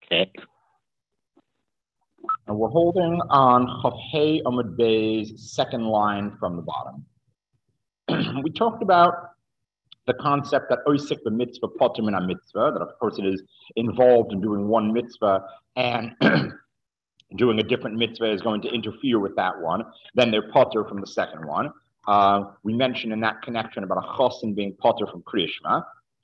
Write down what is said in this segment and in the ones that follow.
Okay. And we're holding on Chafhei Amud Bey's second line from the bottom. We talked about the concept that oisik the mitzvah potem in a mitzvah, that a person is involved in doing one mitzvah and doing a different mitzvah is going to interfere with that one, then they're potter from the second one. We mentioned in that connection about a chosin being potter from Kriyashma.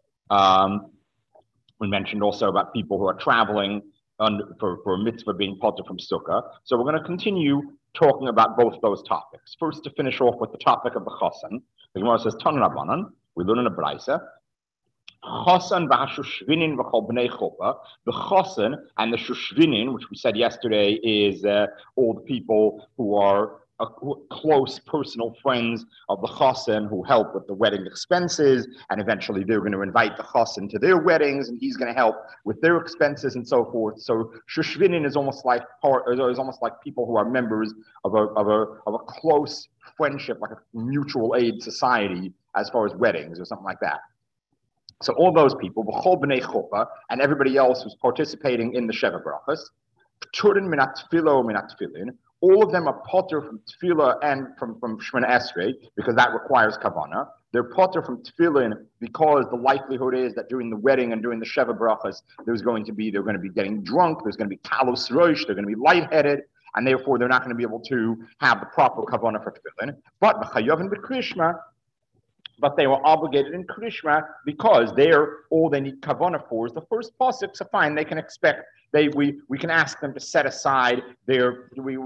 We mentioned also about people who are traveling for a mitzvah being potter from Sukkah. So we're going to continue talking about both those topics. First, to finish off with the topic of the chosin, the Gemara says, Tan Rabbanan, we learn in a Braisa, Chosan v'hashushvinin v'chol b'nei chuppah. The chosan and the shushvinin, which we said yesterday, is all the people who are close personal friends of the chosan who help with the wedding expenses, and eventually they're going to invite the chosan to their weddings, and he's going to help with their expenses and so forth. So shushvinin is almost like people who are members of a close friendship, like a mutual aid society, as far as weddings or something like that. So all those people, v'chol b'nei chuppah, and everybody else who's participating in the Sheva Brachas, p'turin minat tefillah minat tefillin, all of them are potter from tefillah and from Shemona Esrei, because that requires kavanah. They're potter from tefillin because the likelihood is that during the wedding and during the Sheva Brachas, they're going to be getting drunk, there's going to be kalos rosh, they're going to be lightheaded, and therefore they're not going to be able to have the proper kavanah for tefillin. But b'chayavin b'krishma, but they were obligated in Krishma because all they need kavanah for is the first pasuk. So fine, they can expect we can ask them to set aside their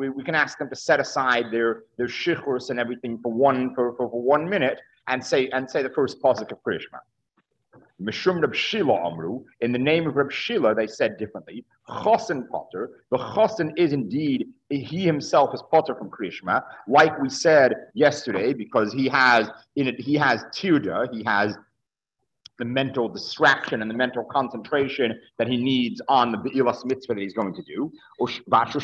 shichurs and everything for 1 minute and say the first pasuk of Krishma. Mishum Reb Shila Amru, in the name of Reb Shila, they said differently. Chosin Potter, the Chosin is indeed, he himself is Potter from Krishma, like we said yesterday, because he has tirda, he has the mental distraction and the mental concentration that he needs on the Be'ilas mitzvah that he's going to do. Whereas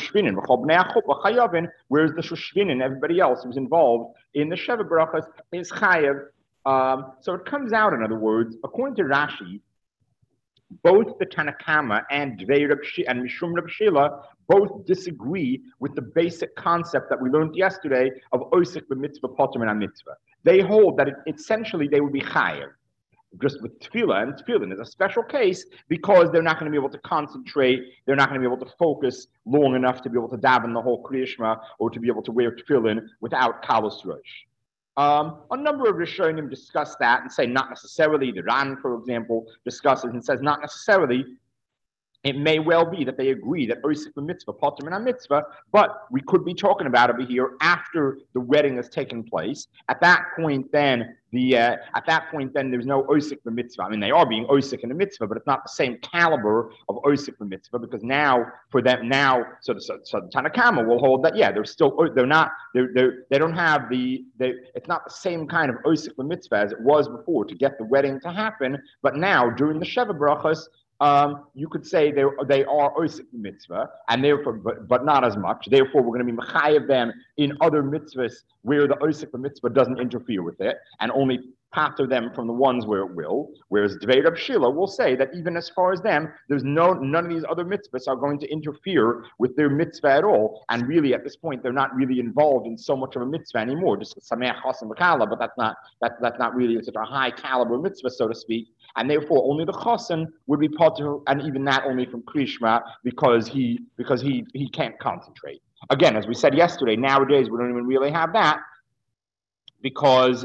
the Shushvinin, everybody else who's involved in the Sheva Brachas, is chayav. So it comes out, in other words, according to Rashi, both the Tanakama and Dvei Reb Shila and Mishum Reb Shila both disagree with the basic concept that we learned yesterday of Oisik b'mitzvah potem and mitzvah. They hold that essentially they would be chayav. Just with tefillah, and tefillin is a special case because they're not going to be able to concentrate, they're not going to be able to focus long enough to be able to daven the whole Kriya Shema or to be able to wear tefillin without kalos rosh. A number of Rishonim discuss that and say not necessarily. The Ran, for example, discusses and says not necessarily. It may well be that they agree that oisik mitzvah, potter min mitzvah, but we could be talking about over here after the wedding has taken place. At that point, then there's no oisik mitzvah. I mean, they are being oisik in the mitzvah, but it's not the same caliber of oisik mitzvah because now for them so the Tanakama will hold that it's not the same kind of oisik mitzvah as it was before to get the wedding to happen, but now during the Sheva Brachas, you could say they are oisik mitzvah, and therefore, but not as much. Therefore, we're going to be mechayev them in other mitzvahs where the oisik mitzvah doesn't interfere with it, and only pater them from the ones where it will. Whereas Dvei Reb Shila will say that even as far as them, none of these other mitzvahs are going to interfere with their mitzvah at all. And really, at this point, they're not really involved in so much of a mitzvah anymore. Just sameach chosim v'kala, but that's not really such a high caliber mitzvah, so to speak. And therefore, only the chosin would be potter, and even that only from Krishma because he can't concentrate. Again, as we said yesterday, nowadays we don't even really have that because.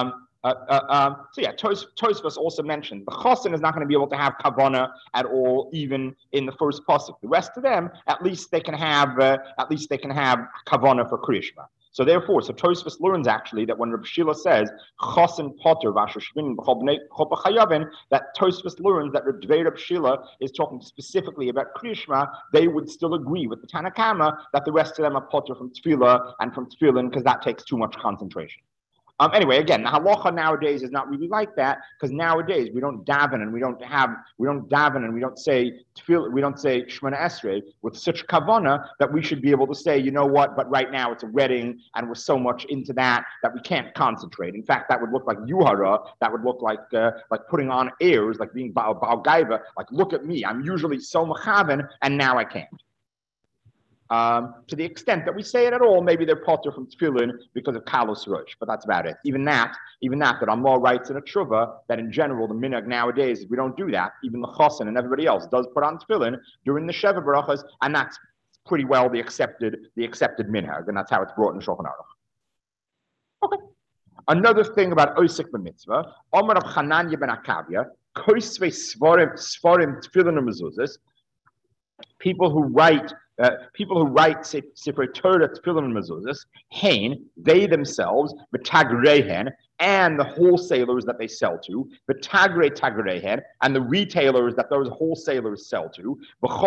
Tosfos also mentioned the chosin is not going to be able to have kavanah at all, even in the first pasuk. The rest of them, at least they can have kavanah for Krishma. So Tosfos learns actually that when Reb Shila says chosin potter v'ashashvin b'chol chayavin, that Tosfos learns that Dvei Reb Shila is talking specifically about Krishma. They would still agree with the Tanakama that the rest of them are potter from tefillah and from tefillin because that takes too much concentration. Anyway, again, the halacha nowadays is not really like that because nowadays we don't daven and we don't daven and we don't say tefillah, we don't say Shemona Esrei with such kavana that we should be able to say, you know what, but right now it's a wedding and we're so much into that we can't concentrate. In fact, that would look like yuhara, that would look like putting on airs, like being Baal Gaiva, like look at me, I'm usually so mechaven and now I can't. To the extent that we say it at all, maybe they're potter from tefillin because of kalos rosh, but that's about it. Even that Ramah writes in a tshuva that in general the minhag nowadays is we don't do that. Even the chosin and everybody else does put on tefillin during the sheva brachas, and that's pretty well the accepted minhag, and that's how it's brought in Shulchan Aruch. Okay. Another thing about osik b'mitzvah, Omer of Chananya ben Akavia, koisvei svarim tefillin mezuzos, people who write Sefer Torah, Tefillin, and Mezuzos, Hain, they themselves, B'tagrehen, and the wholesalers that they sell to, B'tagrehen, and the retailers that those wholesalers sell to,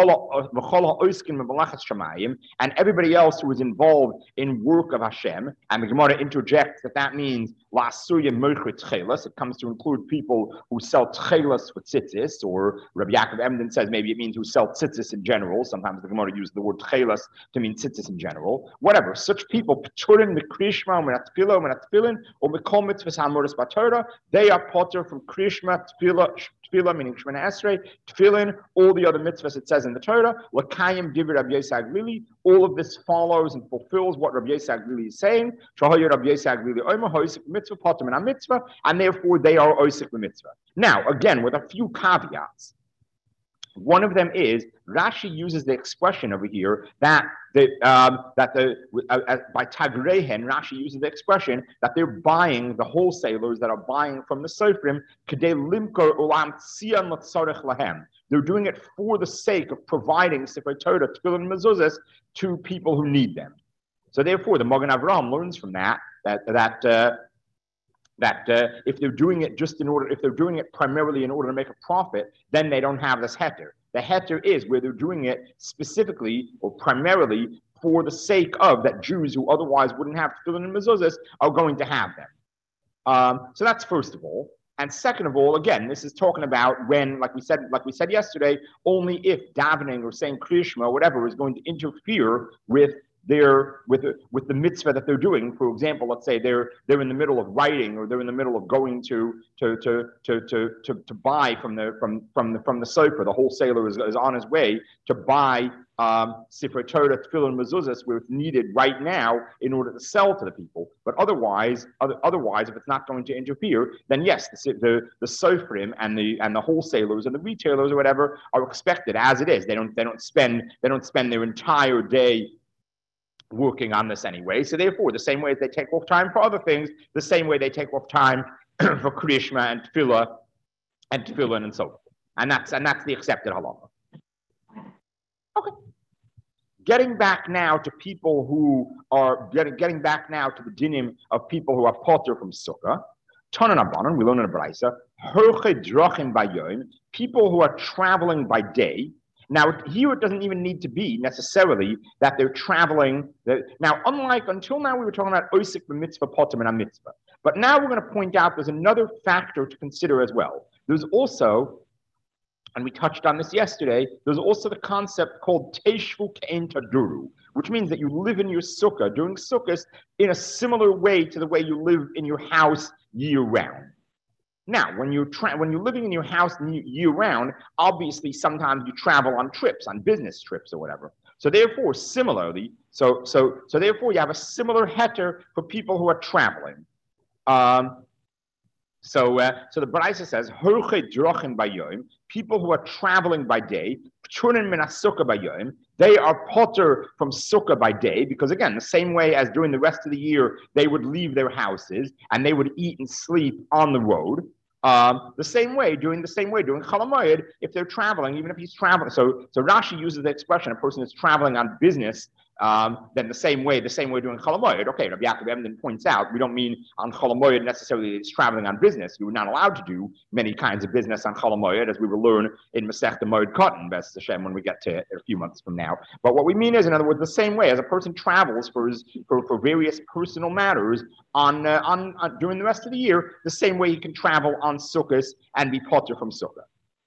and everybody else who is involved in work of Hashem. And the Gemara interjects that means La'asuya Merchit Tchelas. It comes to include people who sell Tchelas for tzitzis, or Rabbi Yaakov Emden says maybe it means who sell tzitzis in general. Sometimes the Gemara uses the word Tchelas to mean tzitzis in general. Whatever, such people, P'turin, Mekrishma, Menatfilo, Menatfilin, or Mekol Mitzvahs HaMoros B'Torah, they are potter from Krishma, Tefillah, meaning Shemona Esrei, Tefillin, all the other mitzvahs it says in the Torah, L'kayim Divrei Rabbi Yosei HaGlili, all of this follows and fulfills what Rabbi Yosei HaGlili is saying, Shahoyer Rabbi Yosei HaGlili Omer Hosik Mitzvah Potter Min HaMitzvah, and therefore they are Osik Mitzvah. Now, again, with a few caveats. One of them is Rashi uses the expression over here by Tagrehen, Rashi uses the expression that they're buying, the wholesalers that are buying from the Sofrim, Kedei Limkor Ulam Tzion L'Tzorech Lahem. They're doing it for the sake of providing Sefer Torah, Tefillin, and Mezuzos to people who need them. So therefore, the Magen Avraham learns from that if they're doing it if they're doing it primarily in order to make a profit, then they don't have this heter. The heter is where they're doing it specifically or primarily for the sake of that Jews who otherwise wouldn't have tefillin and mezuzos are going to have them. So that's first of all. And second of all, again, this is talking about when, like we said yesterday, only if davening or saying Krishma or whatever is going to interfere with the mitzvah that they're doing. For example, let's say they're in the middle of writing, or they're in the middle of going to buy from the sofer. The wholesaler is on his way to buy Sefer Torah, Tefillin, Mezuzos, where it's needed right now in order to sell to the people. But otherwise, if it's not going to interfere, then yes, the sofrim and the wholesalers and the retailers or whatever are expected as it is. They don't spend their entire day working on this anyway. So therefore, the same way as they take off time for other things, the same way they take off time for Krishma and Tefillah and so forth. And that's the accepted halacha. Okay. Getting back now to people who are getting back now to the dinim of people who are potter from sukkah. Tanan Abanon, we learn in a brayso, herche drachim bayom, people who are traveling by day. Now, here it doesn't even need to be necessarily that they're traveling. Now, until now, we were talking about osik b'mitzvah, potter min mitzvah. But now we're going to point out there's another factor to consider as well. There's also, and we touched on this yesterday, there's also the concept called teishvu ke'en taduru, which means that you live in your sukkah during sukkahs in a similar way to the way you live in your house year-round. Now, when you're living in your house year-round, obviously sometimes you travel on trips, on business trips or whatever. So therefore, similarly, so therefore you have a similar heter for people who are traveling. So the Brayso says, "Herche drachim bayom," people who are traveling by day, "P'turin min sukkah bayom," they are potter from sukkah by day, because again, the same way as during the rest of the year, they would leave their houses and they would eat and sleep on the road. The same way during Chol Hamoed, if they're traveling, even if he's traveling. So Rashi uses the expression, a person is traveling on business then the same way doing Chol Hamoed. Okay, Rabbi Yaakov Emden points out, we don't mean on Chol Hamoed necessarily it's traveling on business. You were not allowed to do many kinds of business on Chol Hamoed, as we will learn in Masechta Moed Cotton, B'ez Hashem, when we get to it a few months from now. But what we mean is, in other words, the same way as a person travels for various personal matters on during the rest of the year, the same way he can travel on Sukkot and be potter from Sukkah.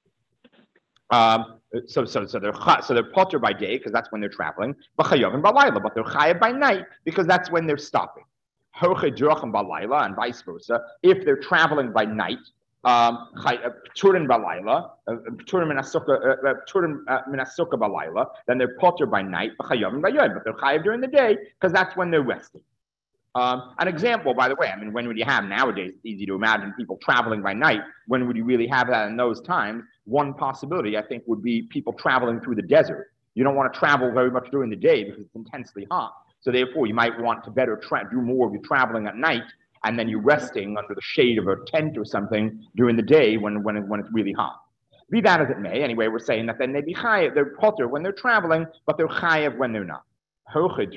So they're potter by day because that's when they're traveling, but they're chayav by night because that's when they're stopping. And vice versa. If they're traveling by night, turin balayla, turin minasukkah balayla, then they're potter by night, but they're chayav during the day because that's when they're resting. An example, by the way, I mean, when would you have nowadays? It's easy to imagine people traveling by night. When would you really have that in those times? One possibility, I think, would be people traveling through the desert. You don't want to travel very much during the day because it's intensely hot. So therefore, you might want to better do more of your traveling at night, and then you're resting under the shade of a tent or something during the day when it's really hot. Be that as it may, anyway, we're saying that then they're potter when they're traveling, but they're chayav when they're not. If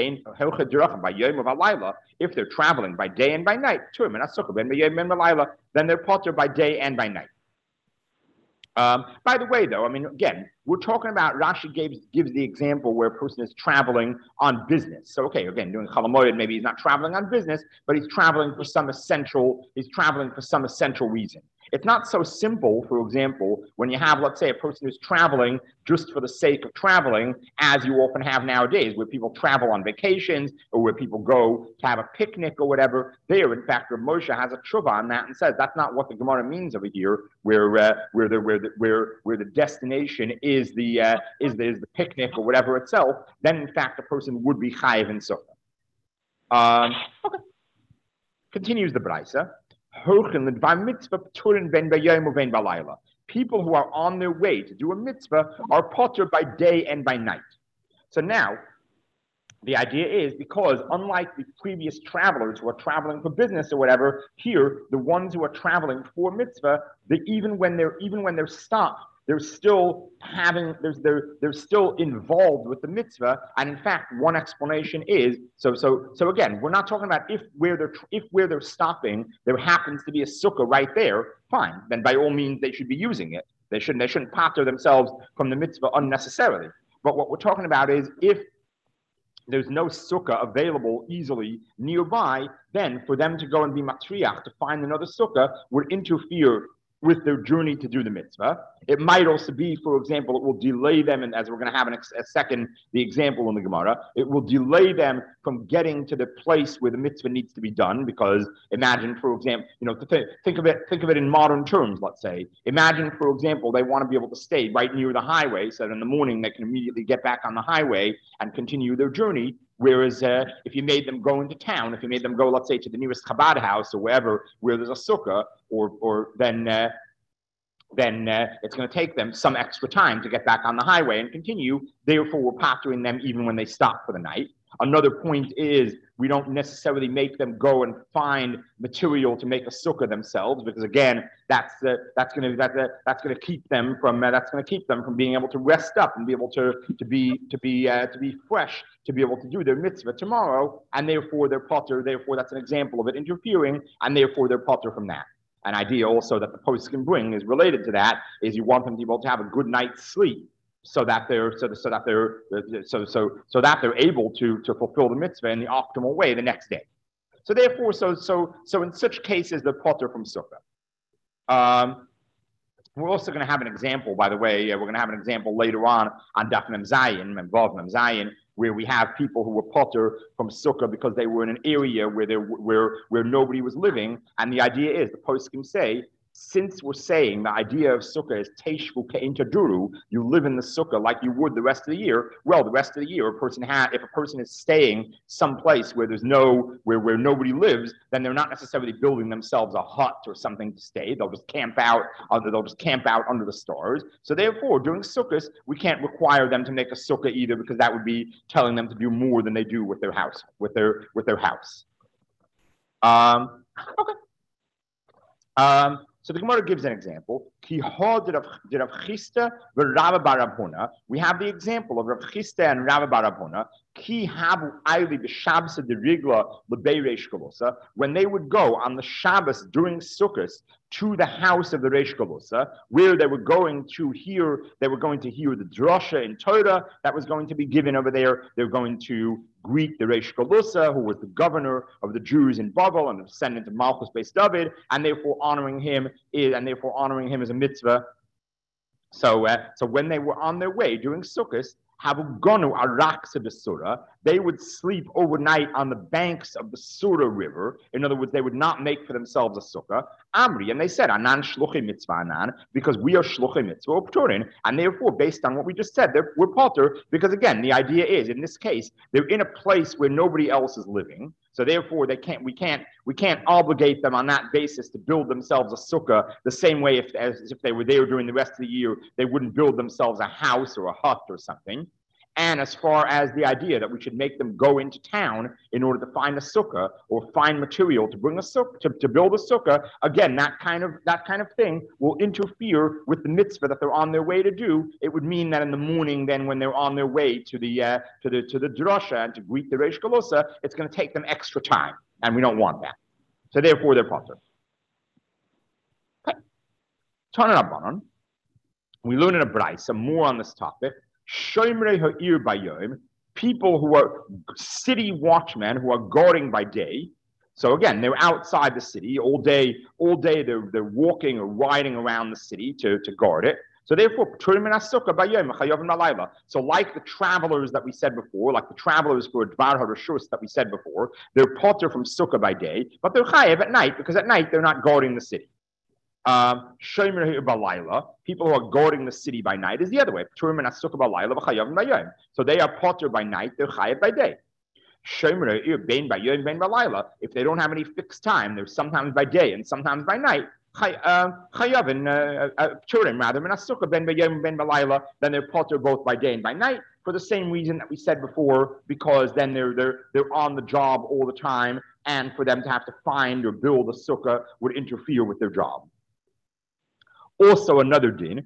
they're traveling by day and by night, then they're potter by day and by night. By the way, though, I mean, again, we're talking about, Rashi gives the example where a person is traveling on business. So, okay, again, doing Chol Hamoed, maybe he's not traveling on business, but he's traveling for some essential reason. It's not so simple, for example, when you have, let's say, a person who's traveling just for the sake of traveling, as you often have nowadays, where people travel on vacations or where people go to have a picnic or whatever. There, in fact, Rav Moshe has a tshuva on that and says that's not what the Gemara means over here, where the destination is the picnic or whatever itself. Then, in fact, the person would be chayiv in sukkah. Okay. Continues the Braisa. People who are on their way to do a mitzvah are potter by day and by night. So now, the idea is because unlike the previous travelers who are traveling for business or whatever, here the ones who are traveling for mitzvah, even when they're stopped, they're still involved with the mitzvah. And in fact, one explanation is so again, we're not talking about if where they're stopping, there happens to be a sukkah right there, fine. Then by all means they should be using it. They shouldn't pater themselves from the mitzvah unnecessarily. But what we're talking about is if there's no sukkah available easily nearby, then for them to go and be matriach to find another sukkah would interfere with their journey to do the mitzvah. It might also be, for example, it will delay them, and as we're going to have in a second, the example in the Gemara, it will delay them from getting to the place where the mitzvah needs to be done, because imagine, for example, think of it in modern terms, let's say. Imagine, for example, they want to be able to stay right near the highway, so that in the morning they can immediately get back on the highway and continue their journey. Whereas if you made them go into town, if you made them go, let's say, to the nearest Chabad house or wherever, where there's a sukkah, or then it's going to take them some extra time to get back on the highway and continue. Therefore, we're patering them even when they stop for the night. Another point is we don't necessarily make them go and find material to make a sukkah themselves, because again, that's going to keep them from being able to rest up and be able to be fresh to be able to do their mitzvah tomorrow, and therefore they're potter. Therefore, that's an example of it interfering, and therefore they're potter from that. An idea also that the post can bring is related to that is you want them to be able to have a good night's sleep, so that they're able to fulfill the mitzvah in the optimal way the next day. So therefore, so in such cases, they're potter from sukkah. We're also going to have an example, by the way. We're going to have an example later on Daf Mem Zayin, Vav Mem Zayin, where we have people who were potter from sukkah because they were in an area where nobody was living, and the idea is the poskim say, since we're saying the idea of sukkah is teishvu ke'intaduru, you live in the sukkah like you would the rest of the year. Well, the rest of the year, if a person is staying someplace where there's where nobody lives, then they're not necessarily building themselves a hut or something to stay. They'll just camp out. Under the stars. So therefore, during sukkahs, we can't require them to make a sukkah either, because that would be telling them to do more than they do with their house. Okay. So the Gemara gives an example. Ki ha de Rav Chisda v'Rava bar Rav Huna. We have the example of Rav Chisda and Rava bar Rav Huna. Ki havu ayli b'Shabbos de rigla lebei Reish Galusa. When they would go on the Shabbos during Sukkot to the house of the Reish Galusa, where they were going to hear the drasha in Torah that was going to be given over there. They were going to greet the Reish Galusa, who was the governor of the Jews in Babel and the descendant of Malchus Beis David, and therefore honoring him as a mitzvah. So when they were on their way during Sukkot, they would sleep overnight on the banks of the Sura River. In other words, they would not make for themselves a sukkah. Amri, and they said, Anan shluchim mitzvah anan, because we are shluchim mitzvah pturin, and therefore, based on what we just said, we're potter, because again, the idea is, in this case, they're in a place where nobody else is living. So therefore, we can't obligate them on that basis to build themselves a sukkah the same way as if they were there during the rest of the year, they wouldn't build themselves a house or a hut or something. And as far as the idea that we should make them go into town in order to find a sukkah or find material to bring a sukkah to build a sukkah, again, that kind of thing will interfere with the mitzvah that they're on their way to do. It would mean that in the morning, then when they're on their way to the drasha and to greet the Reish Galusa, it's going to take them extra time, and we don't want that. So therefore, they're potter. Okay. Tanan Rabbanan. We learn in a brayso more on this topic. Shomrei ha'ir bayom, people who are city watchmen who are guarding by day. So again, they're outside the city all day. They're walking or riding around the city to guard it. So therefore, so like the travelers that we said before, like the travelers for Dvar HaRashus that we said before, they're potter from sukkah by day, but they're chayav at night because at night they're not guarding the city. People who are guarding the city by night is the other way. So they are potter by night, they're chayav by day. If they don't have any fixed time, they're sometimes by day and sometimes by night. Then they're potter both by day and by night for the same reason that we said before, because then they're on the job all the time, and for them to have to find or build a sukkah would interfere with their job. Also another din,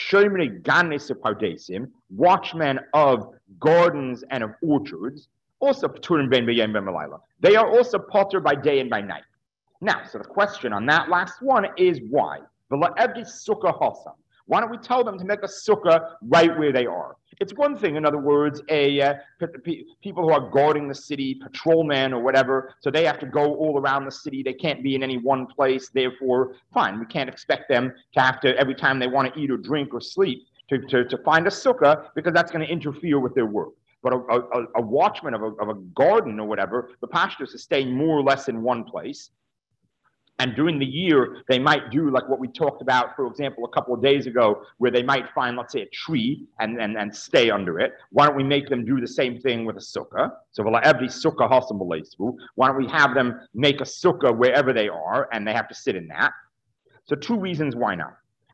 watchmen of gardens and of orchards, also they are also potter by day and by night. Now, so the question on that last one is why? Why don't we tell them to make a sukkah right where they are? It's one thing, in other words, people who are guarding the city, patrolmen or whatever, so they have to go all around the city. They can't be in any one place. Therefore, fine, we can't expect them to have to, every time they want to eat or drink or sleep, to find a sukkah, because that's going to interfere with their work. But a watchman of a garden or whatever, the pashtus is staying more or less in one place. And during the year, they might do like what we talked about, for example, a couple of days ago, where they might find, let's say, a tree and stay under it. Why don't we make them do the same thing with a sukkah? So every sukkah hasam b'leisvu. Why don't we have them make a sukkah wherever they are, and they have to sit in that? So two reasons why not.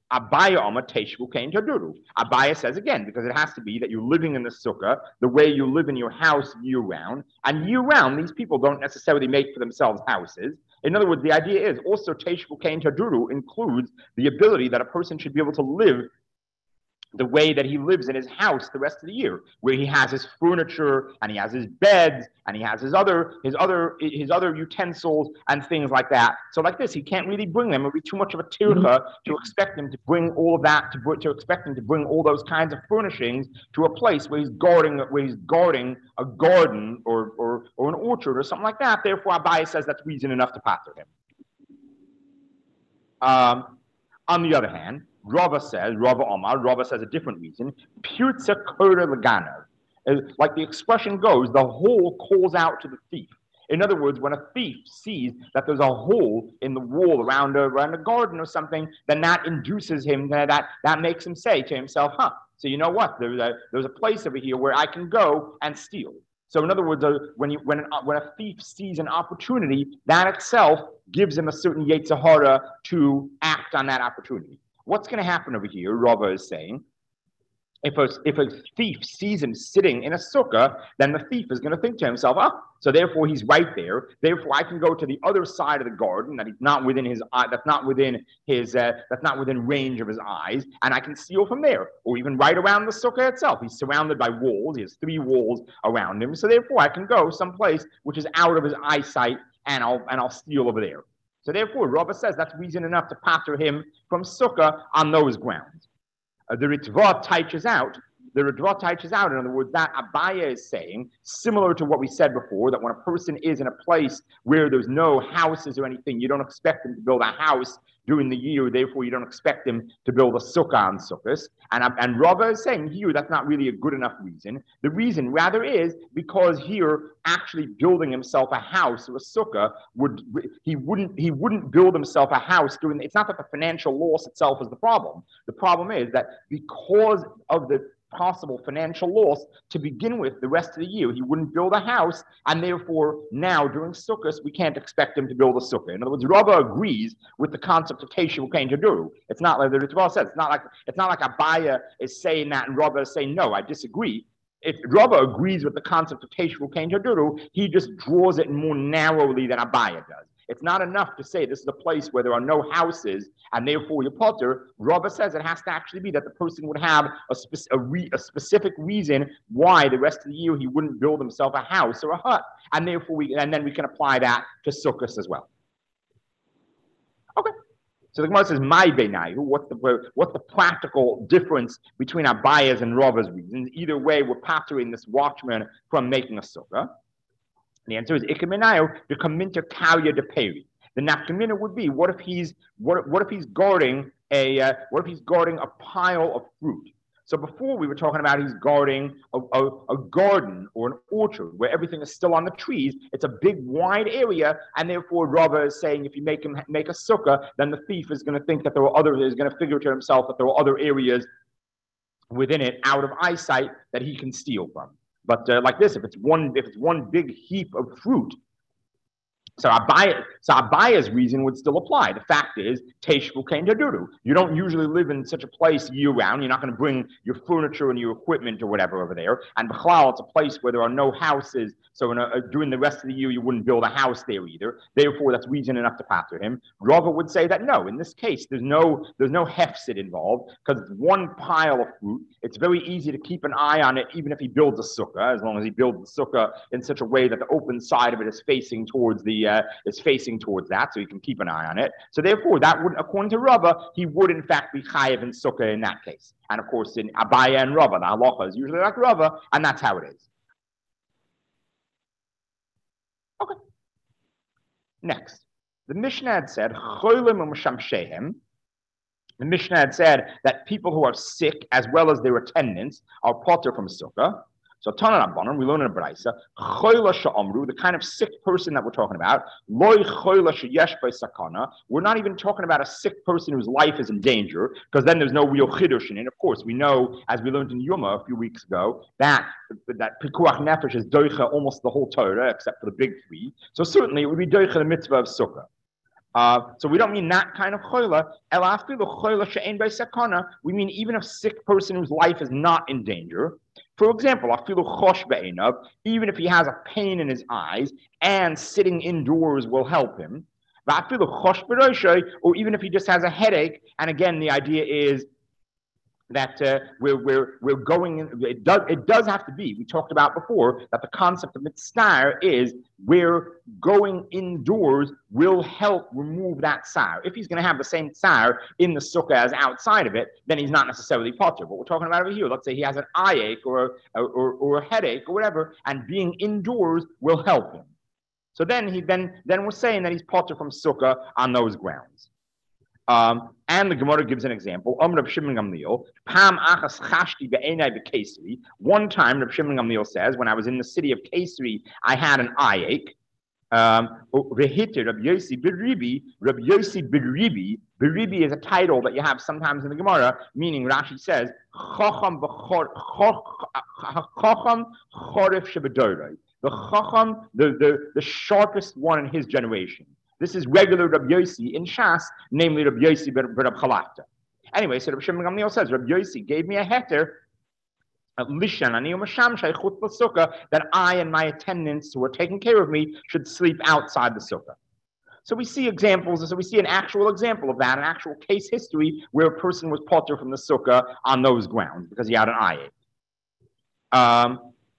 Abaya says again, because it has to be that you're living in the sukkah the way you live in your house year-round. And year-round, these people don't necessarily make for themselves houses. In other words, the idea is also Teishvu Kain Taduru includes the ability that a person should be able to live the way that he lives in his house the rest of the year, where he has his furniture and he has his beds and he has his other utensils and things like that. So like this, he can't really bring them. It would be too much of a tircha to expect him to bring all of that, to expect him to bring all those kinds of furnishings to a place where he's guarding a garden or an orchard or something like that. Therefore, Abai says that's reason enough to pater him. On the other hand, Rava says a different reason. Pirza kora leganav. Like the expression goes, the hole calls out to the thief. In other words, when a thief sees that there's a hole in the wall around a garden or something, then that induces him, that makes him say to himself, so you know what, there's a place over here where I can go and steal. So in other words, when a thief sees an opportunity, that itself gives him a certain yetzer hara to act on that opportunity. What's going to happen over here, Rava is saying, If a thief sees him sitting in a sukkah, then the thief is going to think to himself, so therefore he's right there. Therefore, I can go to the other side of the garden that he's not within his eye, that's not within range of his eyes, and I can steal from there, or even right around the sukkah itself. He's surrounded by walls. He has 3 walls around him, so therefore I can go someplace which is out of his eyesight, and I'll steal over there. So therefore, Rava says that's reason enough to pater him from sukkah on those grounds. The Ritva teaches out. In other words, that Abaya is saying, similar to what we said before, that when a person is in a place where there's no houses or anything, you don't expect them to build a house during the year, therefore you don't expect them to build a sukkah on sukkahs. And Rava is saying here that's not really a good enough reason. The reason rather is because here actually building himself a house or a sukkah he wouldn't build himself a house during it's not that the financial loss itself is the problem. The problem is that because of the possible financial loss to begin with the rest of the year, he wouldn't build a house, and therefore now during Sukkot we can't expect him to build a sukkah. In other words, Rava agrees with the concept of Teshuv Kain Taduru. It's not like the Ritva says. It's not like Abaya is saying that and Rava is saying no, I disagree. If Rava agrees with the concept of Teshuv Kain Taduru, he just draws it more narrowly than Abaya does. It's not enough to say this is a place where there are no houses and therefore you're potter. Rava says it has to actually be that the person would have a specific reason why the rest of the year he wouldn't build himself a house or a hut, and therefore then we can apply that to sukkahs as well. Okay. So the Gemara says, "My beinayu." What's the practical difference between Abaya's and Rava's reasons? Either way, we're pattering this watchman from making a sukkah. The answer is ikaminayo the kaminter kalya de peri. The nafkamina would be what if he's guarding a pile of fruit. So before we were talking about he's guarding a garden or an orchard where everything is still on the trees. It's a big wide area, and therefore Rava is saying if you make a sukkah, then the thief is going to think that is going to figure to himself that there are other areas within it out of eyesight that he can steal from. But like this, if it's one big heap of fruit, so Abaya's reason would still apply. The fact is, Teshvu Kain Taduru. You don't usually live in such a place year round. You're not going to bring your furniture and your equipment or whatever over there. And B'chlal, it's a place where there are no houses. So during the rest of the year, you wouldn't build a house there either. Therefore, that's reason enough to pater him. Rava would say that no, in this case, there's no hefsid involved because it's one pile of fruit. It's very easy to keep an eye on it, even if he builds a sukkah, as long as he builds the sukkah in such a way that the open side of it is facing towards that, so you can keep an eye on it. So therefore, that would, according to Rava, he would in fact be chayev in sukkah in that case. And of course, in Abaya and Rava, the halacha is usually like Rava, and that's how it is. Okay. Next, the Mishnah had said, the Mishnah had said that people who are sick, as well as their attendants, are potter from sukkah. So Tana Rabbanan, we learn in a Braisa, Choyla Sha'amru, the kind of sick person that we're talking about, Loi Choyla Sheyesh by Sakana. We're not even talking about a sick person whose life is in danger, because then there's no real chiddush in it. Of course, we know, as we learned in Yuma a few weeks ago, that Pikuach Nefesh is doicha almost the whole Torah, except for the big 3. So certainly it would be doicha the mitzvah of sukkah. So we don't mean that kind of choyla. We mean even a sick person whose life is not in danger. For example, even if he has a pain in his eyes and sitting indoors will help him. Or even if he just has a headache, and again, the idea is that we're going in, it does have to be, we talked about before, that the concept of mitzvah is where going indoors will help remove that tsar. If he's going to have the same tsar in the sukkah as outside of it, then he's not necessarily potter. But we're talking about over here, let's say he has an eye ache or a headache or whatever, and being indoors will help him. So then we're saying that he's potter from sukkah on those grounds. And the Gemara gives an example. One time, Reb Shimon Gamliel says, when I was in the city of Kesri, I had an eye ache. Beribi is a title that you have sometimes in the Gemara, meaning Rashi says, the Chacham, the sharpest one in his generation. This is regular Rabbi Yossi in Shas, namely Rabbi Yossi ben Rab Chalafta. Anyway, so Rabbi Shimon Gamliel says, Rabbi Yossi gave me a heter that I and my attendants who are taking care of me should sleep outside the sukkah. So we see examples, so we see an actual example of that, an actual case history where a person was potter from the sukkah on those grounds because he had an eye ache.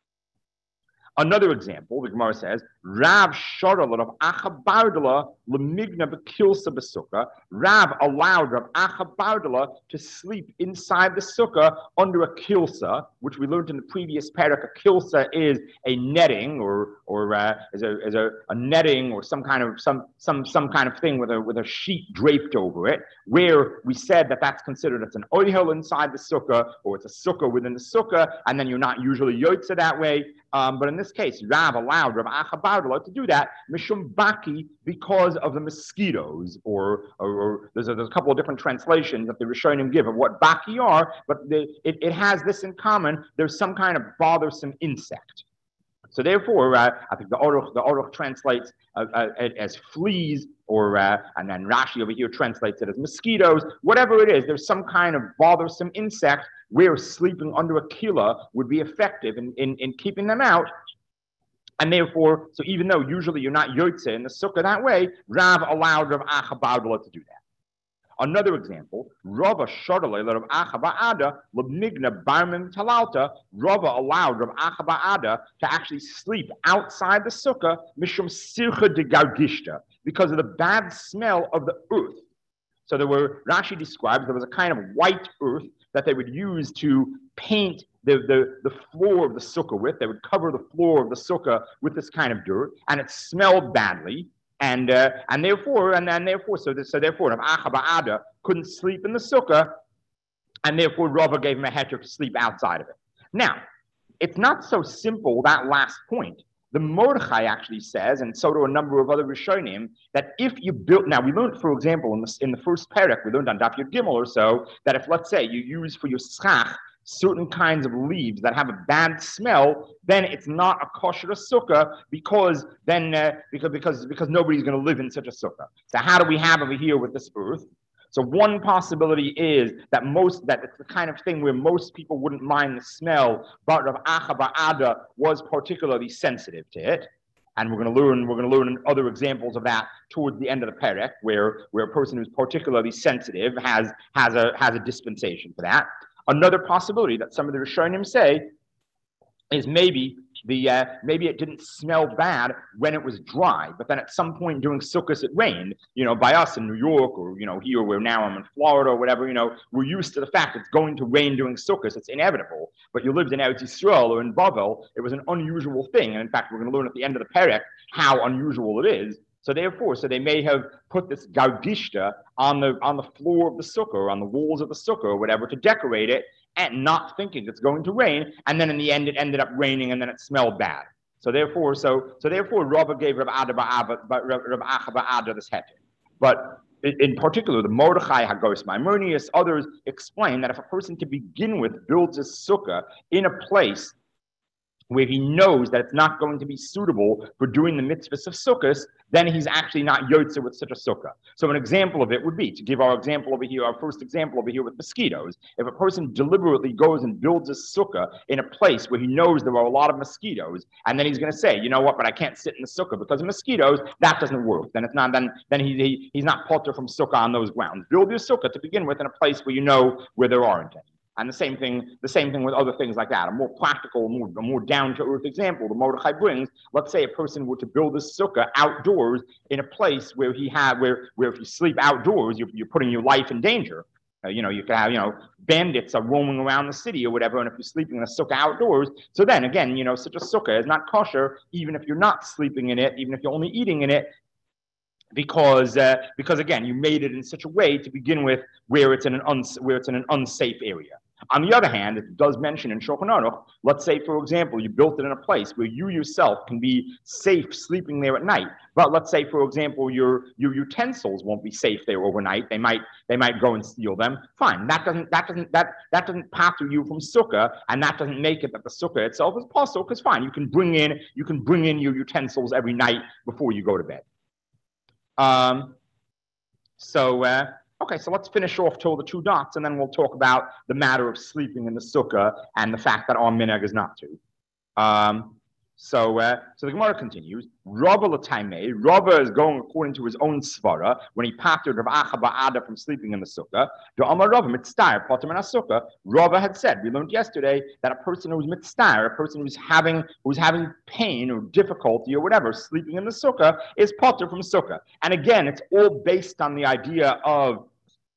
Another example, the Gemara says, Rav Sharal of Achabardala lemigna bekilsa besukah. Rav allowed Rav Achabardala to sleep inside the sukkah under a kilsa, which we learned in the previous parak. A kilsa is a netting, or is a netting, or some kind of thing with a sheet draped over it. Where we said that that's considered it's an oihel inside the sukkah, or it's a sukkah within the sukkah, and then you're not usually yotze that way. But in this case, Rav allowed Rav Achabardala to do that, mishum baki, because of the mosquitoes, or there's a couple of different translations that the Rishonim give of what baki are, but it has this in common: there's some kind of bothersome insect. So therefore, I think the Aruch translates it as fleas, and then Rashi over here translates it as mosquitoes. Whatever it is, there's some kind of bothersome insect where sleeping under a kila would be effective in keeping them out. And therefore, so even though usually you're not yotze in the sukkah that way, Rav allowed Rav Achabardala to do that. Another example, Rava Shadale Rav Achaba'ada Lebnigna Barmim Talalta. Rava allowed Rav Achaba'ada to actually sleep outside the sukkah, Mishum Sircha de Gargishta, because of the bad smell of the earth. So Rashi describes there was a kind of white earth that they would use to paint the floor of the sukkah with. They would cover the floor of the sukkah with this kind of dirt, and it smelled badly. And therefore, Rav Achaba'ada couldn't sleep in the sukkah, and therefore Rava gave him a heter to sleep outside of it. Now, it's not so simple, that last point. The Mordechai actually says, and so do a number of other Rishonim, that if you build, now we learned, for example, in the first parak, we learned on Daf Yud Gimel or so, that if, let's say, you use for your schach certain kinds of leaves that have a bad smell, then it's not a kosher sukkah, because nobody's going to live in such a sukkah. So how do we have over here with this earth? So one possibility is that it's the kind of thing where most people wouldn't mind the smell, but Rav Achaba'ada was particularly sensitive to it. And we're going to learn other examples of that towards the end of the perek, where a person who's particularly sensitive has a dispensation for that. Another possibility that some of the Rishonim say is maybe it didn't smell bad when it was dry, but then at some point during Sukkot it rained. By us in New York, or here where now I'm in Florida or whatever, we're used to the fact it's going to rain during Sukkot. It's inevitable. But you lived in Eretz Yisrael or in Bavel, it was an unusual thing. And in fact, we're going to learn at the end of the perek how unusual it is. So they may have put this gargishta on the floor of the sukkah, or on the walls of the sukkah, or whatever, to decorate it, and not thinking it's going to rain. And then in the end, it ended up raining, and then it smelled bad. So therefore, Rava gave Rav Achaba'ada this heter. But in particular, the Mordechai, Hagos Maimonides, others explain that if a person to begin with builds a sukkah in a place where he knows that it's not going to be suitable for doing the mitzvahs of sukkahs, then he's actually not yotze with such a sukkah. So an example of it would be, to give our example over here, our first example over here with mosquitoes, if a person deliberately goes and builds a sukkah in a place where he knows there are a lot of mosquitoes, and then he's going to say, you know what, but I can't sit in the sukkah because of mosquitoes, that doesn't work. Then it's not, then he's not potter from sukkah on those grounds. Build your sukkah to begin with in a place where you know where there aren't any. And the same thing with other things like that. A more practical, a more down-to-earth example the Mordechai brings. Let's say a person were to build a sukkah outdoors in a place where if you sleep outdoors, you're putting your life in danger. You could have, bandits are roaming around the city or whatever, and if you're sleeping in a sukkah outdoors, so then again, such a sukkah is not kosher, even if you're not sleeping in it, even if you're only eating in it, because again, you made it in such a way to begin with where it's in an unsafe area. On the other hand, it does mention in Shulchan Aruch, let's say, for example, you built it in a place where you yourself can be safe sleeping there at night. But let's say, for example, your utensils won't be safe there overnight. They might go and steal them. Fine. That doesn't pater you from sukkah, and that doesn't make it that the sukkah itself is possible. Because fine, you can bring in your utensils every night before you go to bed. Okay, so let's finish off till the two dots, and then we'll talk about the matter of sleeping in the sukkah and the fact that our minhag is not to. So the Gemara continues. Rava l'taimei. Rava is going according to his own svara when he pattered Rav Acha ba'ada from sleeping in the sukkah. The Amar Rava mitztair potem in a sukkah. Rava had said, we learned yesterday, that a person who's mitztair, a person who's having pain or difficulty or whatever, sleeping in the sukkah, is potter from sukkah. And again, it's all based on the idea of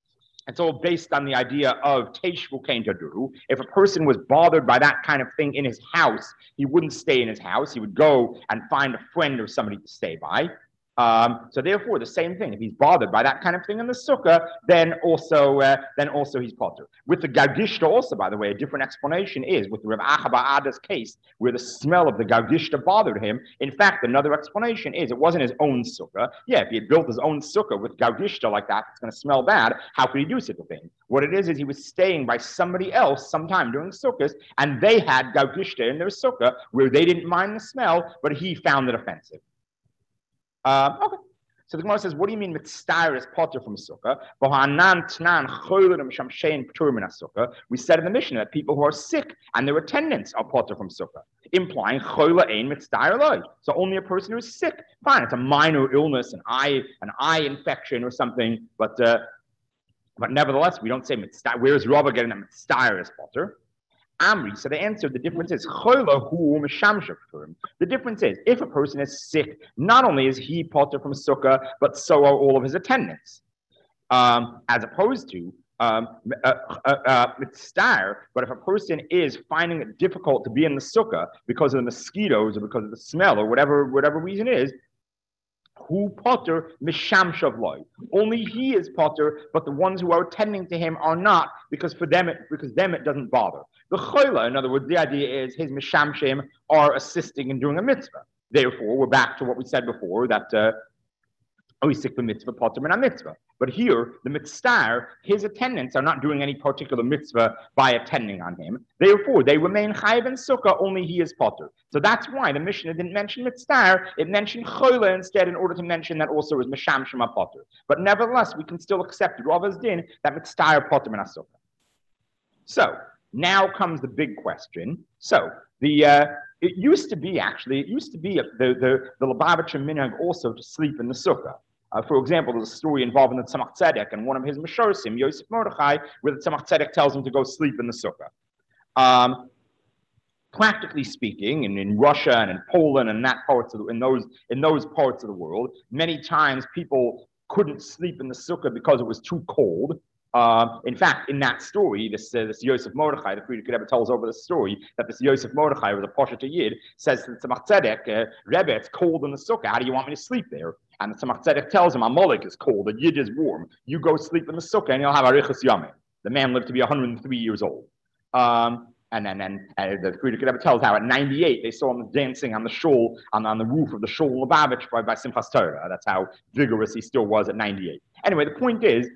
Teishvu Kain Taduru. If a person was bothered by that kind of thing in his house, he wouldn't stay in his house. He would go and find a friend or somebody to stay by. So therefore, the same thing. If he's bothered by that kind of thing in the sukkah, then also he's potter. With the Gaugishta also, by the way, a different explanation is with the Rav Acha ba'ada's case, where the smell of the Gaugishta bothered him. In fact, another explanation is it wasn't his own sukkah. Yeah, if he had built his own sukkah with Gaugishta like that, it's going to smell bad. How could he do such a thing? What it is he was staying by somebody else sometime during sukkahs, and they had Gaugishta in their sukkah where they didn't mind the smell, but he found it offensive. Okay. So the Gemara says, what do you mean mitztair is potter from sukkah? We said in the Mishnah that people who are sick and their attendants are potter from sukkah, implying chola ein mitztair loy. So only a person who is sick, fine, it's a minor illness, an eye infection or something, but nevertheless, we don't say mitztair. Where is Rava getting that mitztair is potter? Amri, so the answer, the difference is, the difference is, if a person is sick, not only is he potter from sukkah, but so are all of his attendants. As opposed to mitztair, but if a person is finding it difficult to be in the sukkah because of the mosquitoes or because of the smell or whatever reason is, who potter mishamshav loy. Only he is potter, but the ones who are attending to him are not, because them it doesn't bother. The choila, in other words, the idea is his mishamshim are assisting in doing a mitzvah. Therefore, we're back to what we said before, that sick the mitzvah, potter min mitzvah. But here, the mitzvah, his attendants are not doing any particular mitzvah by attending on him. Therefore, they remain chayiv and sukkah, only he is potter. So that's why the Mishnah didn't mention mitzvah, it mentioned choila instead in order to mention that also is mishamshim potter. But nevertheless, we can still accept Rava's din that mitzvah potter min sukkah. So, now comes the big question. So, it used to be the Lubavitcher minhag also to sleep in the sukkah. For example, there's a story involving the Tzemach Tzedek and one of his Meshosim, Yosef Mordechai, where the Tzemach Tzedek tells him to go sleep in the sukkah. Practically speaking, in Russia and in Poland and in those parts of the world, many times people couldn't sleep in the sukkah because it was too cold. In fact, in that story, this Yosef Mordechai, the Frierdiker Rebbe tells over the story that this Yosef Mordechai was a Poshet Yid, says to the Tzemach Tzedek, Rebbe, it's cold in the sukkah. How do you want me to sleep there? And the Tzemach Tzedek tells him, Amalek is cold, the Yid is warm. You go sleep in the sukkah and you'll have Arichas Yamim. The man lived to be 103 years old. And then the Frierdiker Rebbe tells how at 98 they saw him dancing on the shul, on the roof of the shul Lubavitch by Simchas Torah. That's how vigorous he still was at 98. Anyway, the point is,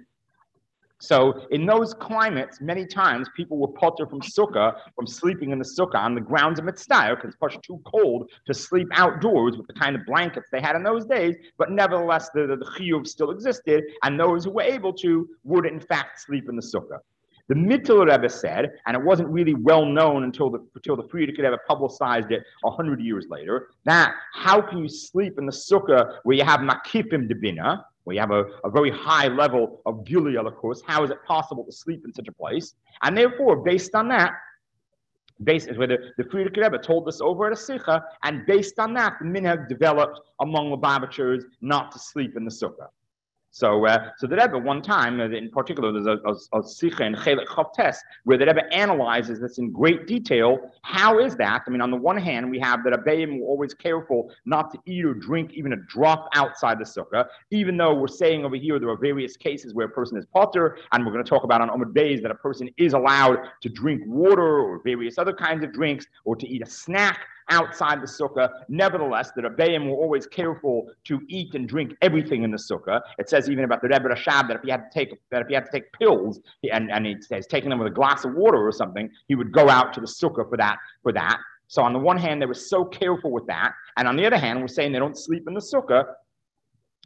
so in those climates, many times people were potter from sukkah, from sleeping in the sukkah on the grounds of mitzvah, because it's too cold to sleep outdoors with the kind of blankets they had in those days. But nevertheless, the chiyuv still existed, and those who were able to would in fact sleep in the sukkah. The Mittel Rebbe said, and it wasn't really well known until the Frierdiker Rebbe publicized it 100 years later, that how can you sleep in the sukkah where you have makipim debina, where you have a very high level of Gilead, of course, how is it possible to sleep in such a place? And therefore, based on that, where the Frierdiker Rebbe told this over at a sikha, and based on that, the minhag developed among Lubavitchers not to sleep in the sukkah. So the Rebbe one time, in particular, there's a sikha in Chelik Chavtes, where the Rebbe analyzes this in great detail. How is that? I mean, on the one hand, we have that Abayim were always careful not to eat or drink even a drop outside the sukkah, even though we're saying over here there are various cases where a person is potter, and we're going to talk about on Amud Beis that a person is allowed to drink water or various other kinds of drinks, or to eat a snack outside the sukkah. Nevertheless, the Rebbeim were always careful to eat and drink everything in the sukkah. It says even about the Rebbe Rashab that if he had to take pills, and he says taking them with a glass of water or something, he would go out to the sukkah for that. So on the one hand, they were so careful with that, and on the other hand, we're saying they don't sleep in the sukkah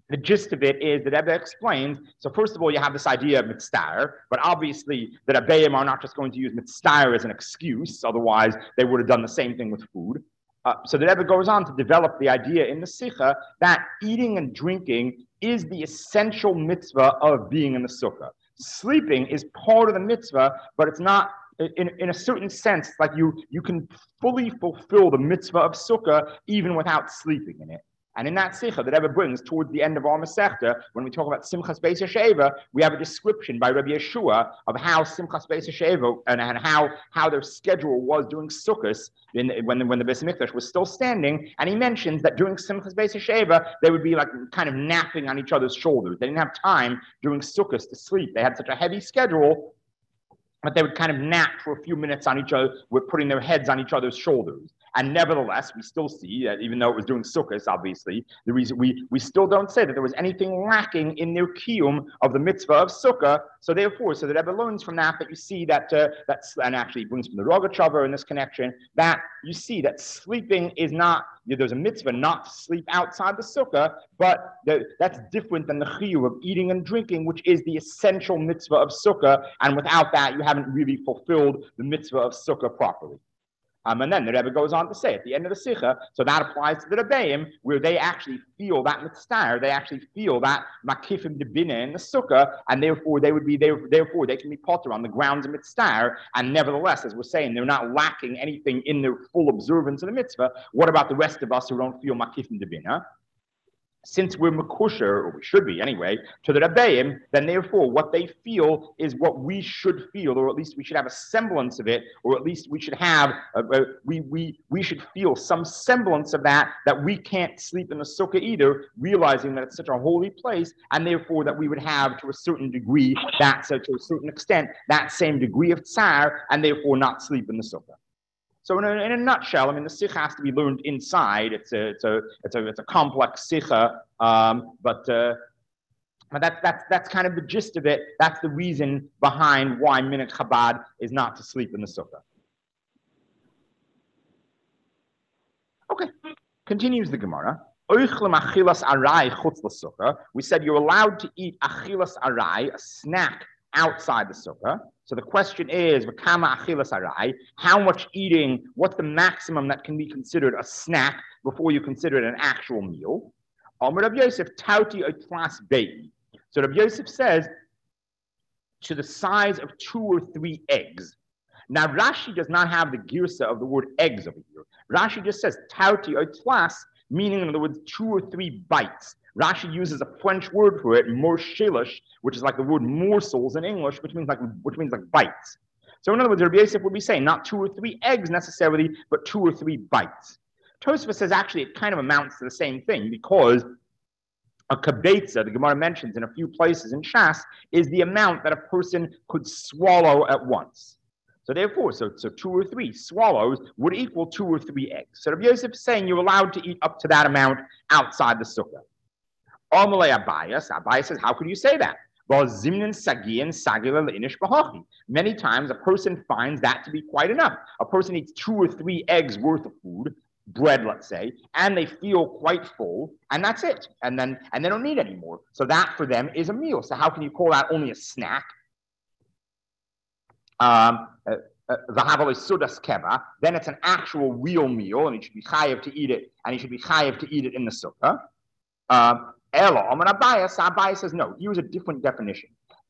The gist of it is that Rebbe explains, so first of all, you have this idea of mitzvah, but obviously the Rebbeim are not just going to use mitzvah as an excuse, otherwise they would have done the same thing with food. So the Rebbe goes on to develop the idea in the Sikha that eating and drinking is the essential mitzvah of being in the sukkah. Sleeping is part of the mitzvah, but it's not, in a certain sense, like you can fully fulfill the mitzvah of sukkah even without sleeping in it. And in that Sikha that Rebbe brings towards the end of our Masechta, when we talk about Simchas Beis Yesheva, we have a description by Rabbi Yeshua of how Simchas Beis Yesheva and how their schedule was during Sukkos when the Beis Mikdash was still standing. And he mentions that during Simchas Beis Yesheva, they would be like kind of napping on each other's shoulders. They didn't have time during Sukkos to sleep. They had such a heavy schedule, but they would kind of nap for a few minutes on each other, with putting their heads on each other's shoulders. And nevertheless, we still see that even though it was during Sukkot, obviously, the reason we still don't say that there was anything lacking in their kiyum of the mitzvah of Sukkah. So therefore, so the Rebbe learns from that you see that, and actually brings from the Rogachover in this connection, that you see that sleeping is not, there's a mitzvah not to sleep outside the Sukkah, but that's different than the chiyuv of eating and drinking, which is the essential mitzvah of Sukkah, and without that, you haven't really fulfilled the mitzvah of Sukkah properly. And then the Rebbe goes on to say at the end of the Sikha, so that applies to the Rebbeim, where they actually feel that mitzvah, they actually feel that makifim debina in the Sukkah, and therefore they can be potter on the grounds of mitzvah, and nevertheless, as we're saying, they're not lacking anything in their full observance of the mitzvah. What about the rest of us who don't feel makifim debina? Since we're makusher, or we should be anyway, to the Rebbeim, then therefore what they feel is what we should feel, or at least we should have a semblance of it, or at least we should have, we should feel some semblance of that we can't sleep in the sukkah either, realizing that it's such a holy place, and therefore that we would have to a certain degree, to a certain extent, that same degree of tsar, and therefore not sleep in the sukkah. So in a nutshell, I mean, the Sikha has to be learned inside. It's a complex Sikha, but that's kind of the gist of it. That's the reason behind why Minhag Chabad is not to sleep in the Sukkah. Okay, continues the Gemara. We said you're allowed to eat achilas arai, a snack outside the Sukkah. So the question is, how much eating, what's the maximum that can be considered a snack before you consider it an actual meal? Rabbi Yosef, tauti otlas bei. So Rabbi Yosef says, to the size of 2 or 3 eggs. Now Rashi does not have the girsa of the word eggs over here. Rashi just says, tauti otlas, meaning in other words, 2 or 3 bites. Rashi uses a French word for it, morshelish, which is like the word morsels in English, which means like bites. So in other words, Rabbi Yosef would be saying not 2 or 3 eggs necessarily, but 2 or 3 bites. Tosfos says actually it kind of amounts to the same thing, because a kabetza, the Gemara mentions in a few places in Shas, is the amount that a person could swallow at once. So therefore, so 2 or 3 swallows would equal 2 or 3 eggs. So Rabbi Yosef is saying you're allowed to eat up to that amount outside the sukkah. Abayas says, how could you say that? Many times a person finds that to be quite enough. A person eats 2 or 3 eggs worth of food, bread, let's say, and they feel quite full, and that's it. And they don't need any more. So that for them is a meal. So how can you call that only a snack? Then it's an actual real meal, and he should be chayav to eat it, and he should be chayav to eat it in the sukkah. Abayas says no. Use a different definition.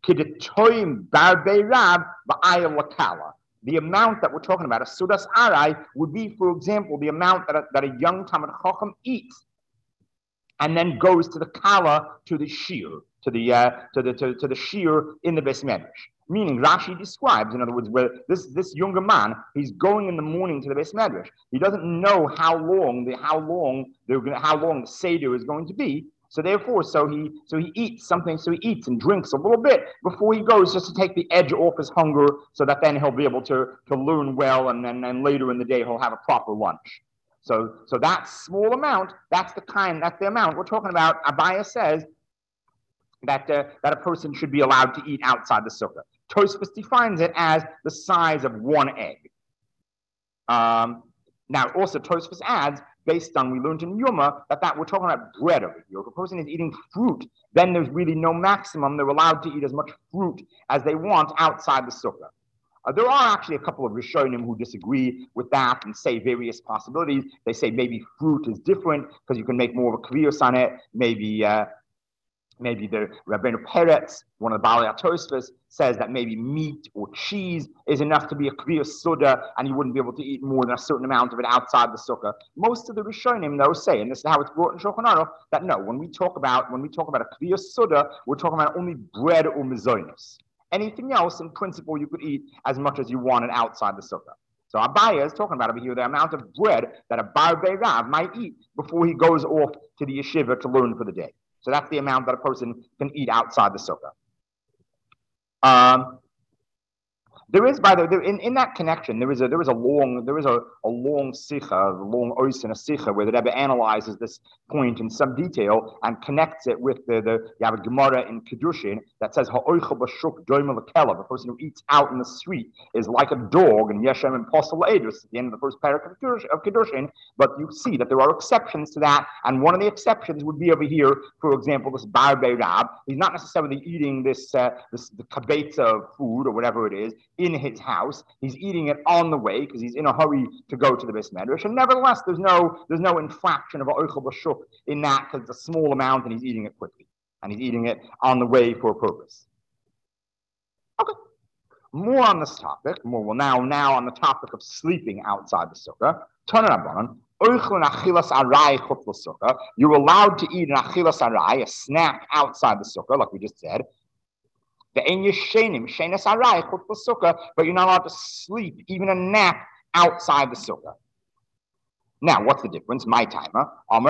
The amount that we're talking about, a sudas arai, would be, for example, the amount that a young Talmid Chacham eats, and then goes to the kala, to the shir, to the shir in the Beis Medrash. Meaning, Rashi describes, in other words, where this younger man, he's going in the morning to the Beis Medrash. He doesn't know how long the seder is going to be. So therefore, so he eats something. So he eats and drinks a little bit before he goes, just to take the edge off his hunger, so that then he'll be able to learn well, and then later in the day he'll have a proper lunch. So that small amount, that's the amount we're talking about. Abaya says that a person should be allowed to eat outside the sukkah. Tosfos defines it as the size of 1 egg. Now, also Tosfos adds based on, we learned in Yoma that we're talking about bread over here. If a person is eating fruit, then there's really no maximum. They're allowed to eat as much fruit as they want outside the sukkah. There are actually a couple of Rishonim who disagree with that and say various possibilities. They say maybe fruit is different because you can make more of a kviyos on it. Maybe the Rabbeinu Peretz, one of the Baalei HaTosfos, says that maybe meat or cheese is enough to be a kviyos suda, and you wouldn't be able to eat more than a certain amount of it outside the sukkah. Most of the Rishonim, though, say, and this is how it's brought in Shulchan Aruch, that no, when we talk about a kviyos suda, we're talking about only bread or mezonus. Anything else, in principle, you could eat as much as you wanted outside the sukkah. So Abaya is talking about over here the amount of bread that a Bar Beirav might eat before he goes off to the yeshiva to learn for the day. So that's the amount that a person can eat outside the sukkah. There is, by the way, in that connection, there is a long sikha, a long ois and a sikha, where the Rebbe analyzes this point in some detail and connects it with you have a Gemara in Kedushin that says ha'oichel b'shuk doimel lekelav, a person who eats out in the street is like a dog, and Yeshem and Posel Edris at the end of the first parak of Kedushin. But you see that there are exceptions to that, and one of the exceptions would be over here, for example, this Bar Beirav. He's not necessarily eating the kabetza of food or whatever it is in his house. He's eating it on the way because he's in a hurry to go to the Beis Medrash. And nevertheless, there's no infraction of oichel b'shuk in that because it's a small amount and he's eating it quickly. And he's eating it on the way for a purpose. Okay. More on this topic. Now on the topic of sleeping outside the sukkah. You're allowed to eat an achilas arai, a snack outside the sukkah, like we just said. But you're not allowed to sleep, even a nap, outside the sukkah. Now, what's the difference? My timer.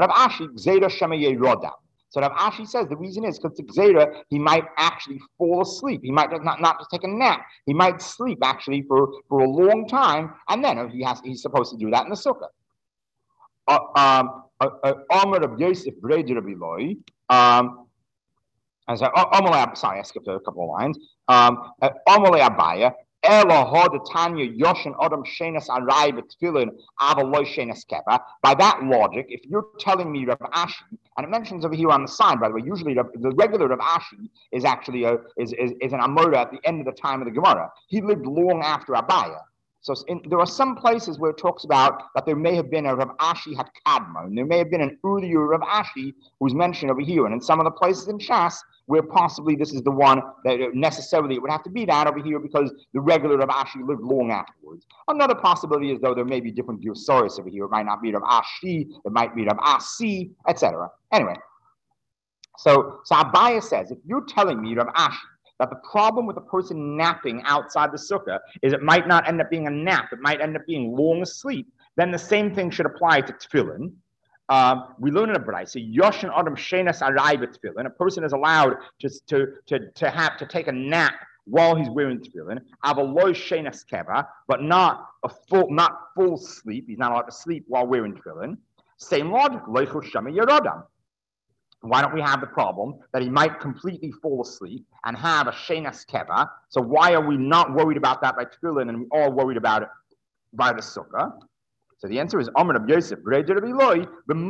So Rav Ashi says the reason is because Gzeira, he might actually fall asleep. He might not just take a nap. He might sleep actually for a long time, and then he's supposed to do that in the sukkah. Sorry, I skipped a couple of lines. Abaya. By that logic, if you're telling me Rav Ashi, and it mentions over here on the side, by the way, usually the regular Rav Ashi is actually is an Amora at the end of the time of the Gemara. He lived long after Abaya. So there are some places where it talks about that there may have been a Rav Ashi Hakadma, and there may have been an earlier Rav Ashi who's mentioned over here. And in some of the places in Shas, where possibly this is the one that necessarily it would have to be that over here because the regular Rav Ashi lived long afterwards. Another possibility is though there may be different Gilsoris over here. It might not be Rav Ashi, it might be Rav Asi, etc. Anyway, so Abaya says, if you're telling me Rav Ashi that the problem with a person napping outside the sukkah is it might not end up being a nap, it might end up being long asleep, then the same thing should apply to tefillin. We learn in a brayso, Yoshin Adam Shenas Arai b'tefillin. A person is allowed to take a nap while he's wearing tefillin. Avaloi Shenas Keva, but not full sleep. He's not allowed to sleep while wearing tefillin. Same logic. Leichel Shama Yerodam. Why don't we have the problem that he might completely fall asleep and have a shenas keva? So why are we not worried about that by tefillin and we all worried about it by the sukkah? So the answer is Amar of Yosef. The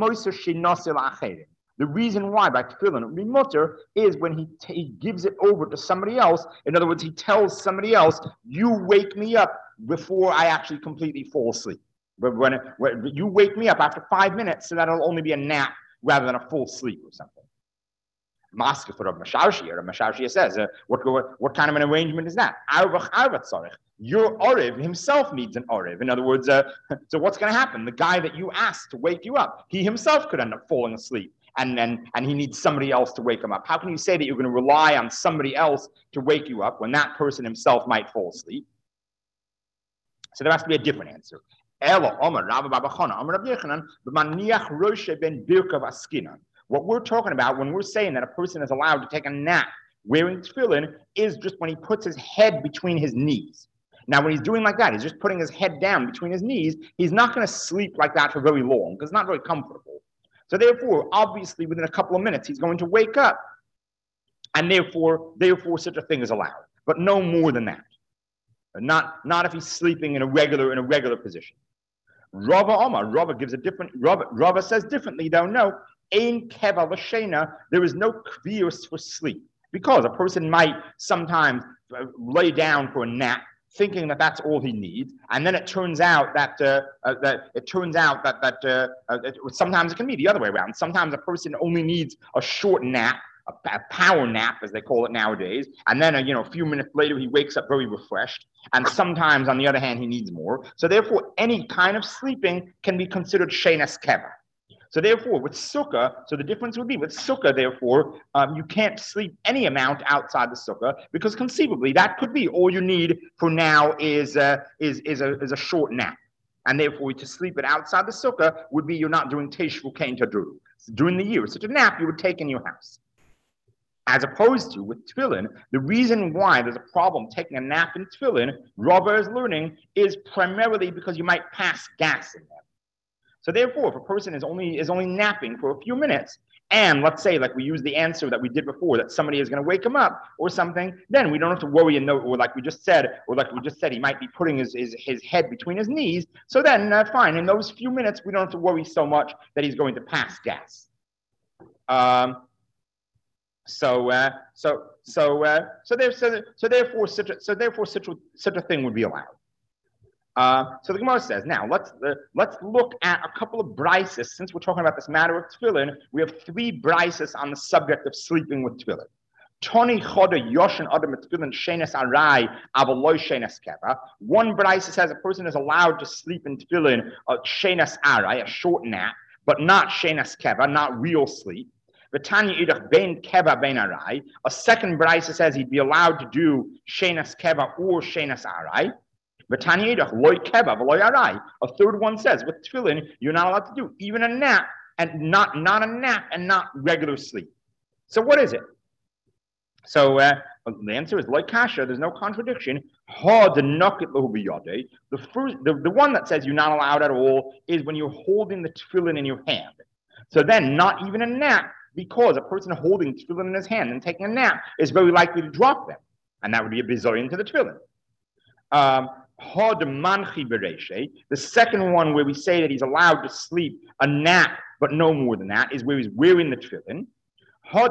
reason why by tefillin mutter is when he gives it over to somebody else. In other words, he tells somebody else, "You wake me up before I actually completely fall asleep." But when you wake me up after 5 minutes, so that'll only be a nap rather than a full sleep or something. Masker for Rav Masharshia says, what kind of an arrangement is that? Your Oriv himself needs an Oriv. In other words, so what's going to happen? The guy that you asked to wake you up, he himself could end up falling asleep, and he needs somebody else to wake him up. How can you say that you're going to rely on somebody else to wake you up when that person himself might fall asleep? So there has to be a different answer. What we're talking about when we're saying that a person is allowed to take a nap wearing tefillin is just when he puts his head between his knees. Now, when he's doing like that, he's just putting his head down between his knees. He's not going to sleep like that for very long because it's not very comfortable. So therefore, obviously, within a couple of minutes, he's going to wake up. And therefore, such a thing is allowed. But no more than that. Not if he's sleeping in a regular position. Rava Omar, Rava gives a different, Rava says differently though, no, Ein Keva L'Shena, there is no kvius for sleep. Because a person might sometimes lay down for a nap, thinking that that's all he needs, and then it turns out that sometimes it can be the other way around. Sometimes a person only needs a short nap, a power nap, as they call it nowadays, and then a few minutes later he wakes up very refreshed. And sometimes, on the other hand, he needs more. So therefore, any kind of sleeping can be considered shenas keva. So therefore, with sukkah, so the difference would be with sukkah, therefore, you can't sleep any amount outside the sukkah, because conceivably that could be all you need for now is a short nap. And therefore, to sleep it outside the sukkah would be you're not doing teshvu kain tadru. During the year, such a nap you would take in your house. As opposed to with tefillin, the reason why there's a problem taking a nap in tefillin, Rava is learning, is primarily because you might pass gas in them. So therefore, if a person is only napping for a few minutes, and let's say, like we use the answer that we did before, that somebody is going to wake him up or something, then we don't have to worry and know, or like we just said, he might be putting his head between his knees. So then, fine, in those few minutes, we don't have to worry so much that he's going to pass gas. Therefore, such a thing would be allowed. So the Gemara says, now let's look at a couple of brises. Since we're talking about this matter of tefillin, we have 3 brises on the subject of sleeping with tefillin. Toni choda yoshin adam tefillin shenes arai avaloy shenes keva. One brise says a person is allowed to sleep in tefillin shenes arai, a short nap, but not shenes keva, not real sleep. V'tanya idach bein keva bein arai. A second brise says he'd be allowed to do shenes keva or shenes arai. A third one says, with tefillin, you're not allowed to do even a nap, and not a nap and not regular sleep. So what is it? So the answer is like kasha. There's no contradiction. The one that says you're not allowed at all is when you're holding the tefillin in your hand. So then, not even a nap, because a person holding tefillin in his hand and taking a nap is very likely to drop them, and that would be a bizoyin to the tefillin. The second one, where we say that he's allowed to sleep a nap, but no more than that, is where he's wearing the tefillin. And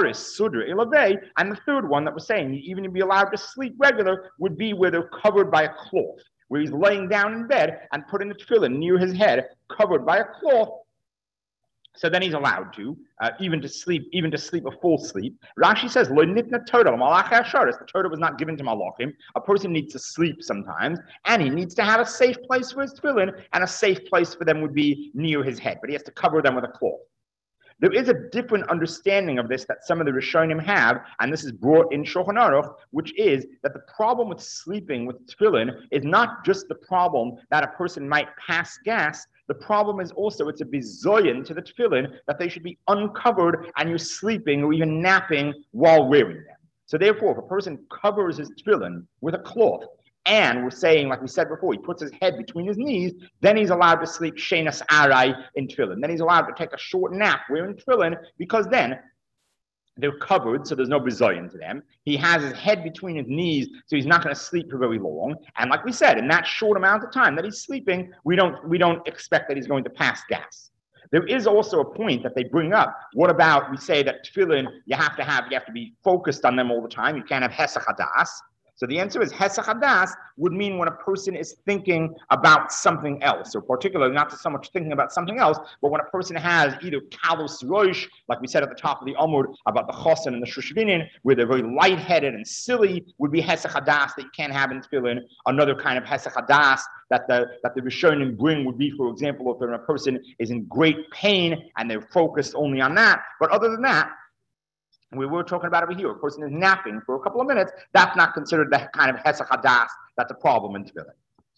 the third one that we're saying, even to be allowed to sleep regular, would be where they're covered by a cloth, where he's laying down in bed and putting the tefillin near his head, covered by a cloth. So then he's allowed to, even to sleep a full sleep. Rashi says, "Lo nitna Torah, malach hasharis." The Torah was not given to malachim. A person needs to sleep sometimes, and he needs to have a safe place for his tefillin, and a safe place for them would be near his head. But he has to cover them with a cloth. There is a different understanding of this that some of the Rishonim have, and this is brought in Shulchan Aruch, which is that the problem with sleeping with tefillin is not just the problem that a person might pass gas. The problem is also it's a bizoyin to the tefillin that they should be uncovered and you're sleeping or even napping while wearing them. So therefore, if a person covers his tefillin with a cloth, and we're saying, like we said before, he puts his head between his knees, then he's allowed to sleep shenas arai in tefillin. Then he's allowed to take a short nap wearing tefillin, because then they're covered, so there's no bizoyin to them. He has his head between his knees, so he's not going to sleep for very long. And like we said, in that short amount of time that he's sleeping, we don't expect that he's going to pass gas. There is also a point that they bring up. What about, we say that tefillin, you have to be focused on them all the time. You can't have hesach hadas. So the answer is hesach hadas would mean when a person is thinking about something else, or particularly not so much thinking about something else, but when a person has either kalus roish, like we said at the top of the Amud about the chosin and the shushvinin, where they're very lightheaded and silly, would be hesach hadas that you can't have in tefillin. Another kind of hesach hadas that the Rishonim bring would be, for example, if a person is in great pain and they're focused only on that. But other than that, we were talking about over here, a person is napping for a couple of minutes, that's not considered the kind of hesach hadas that's a problem in tefillin.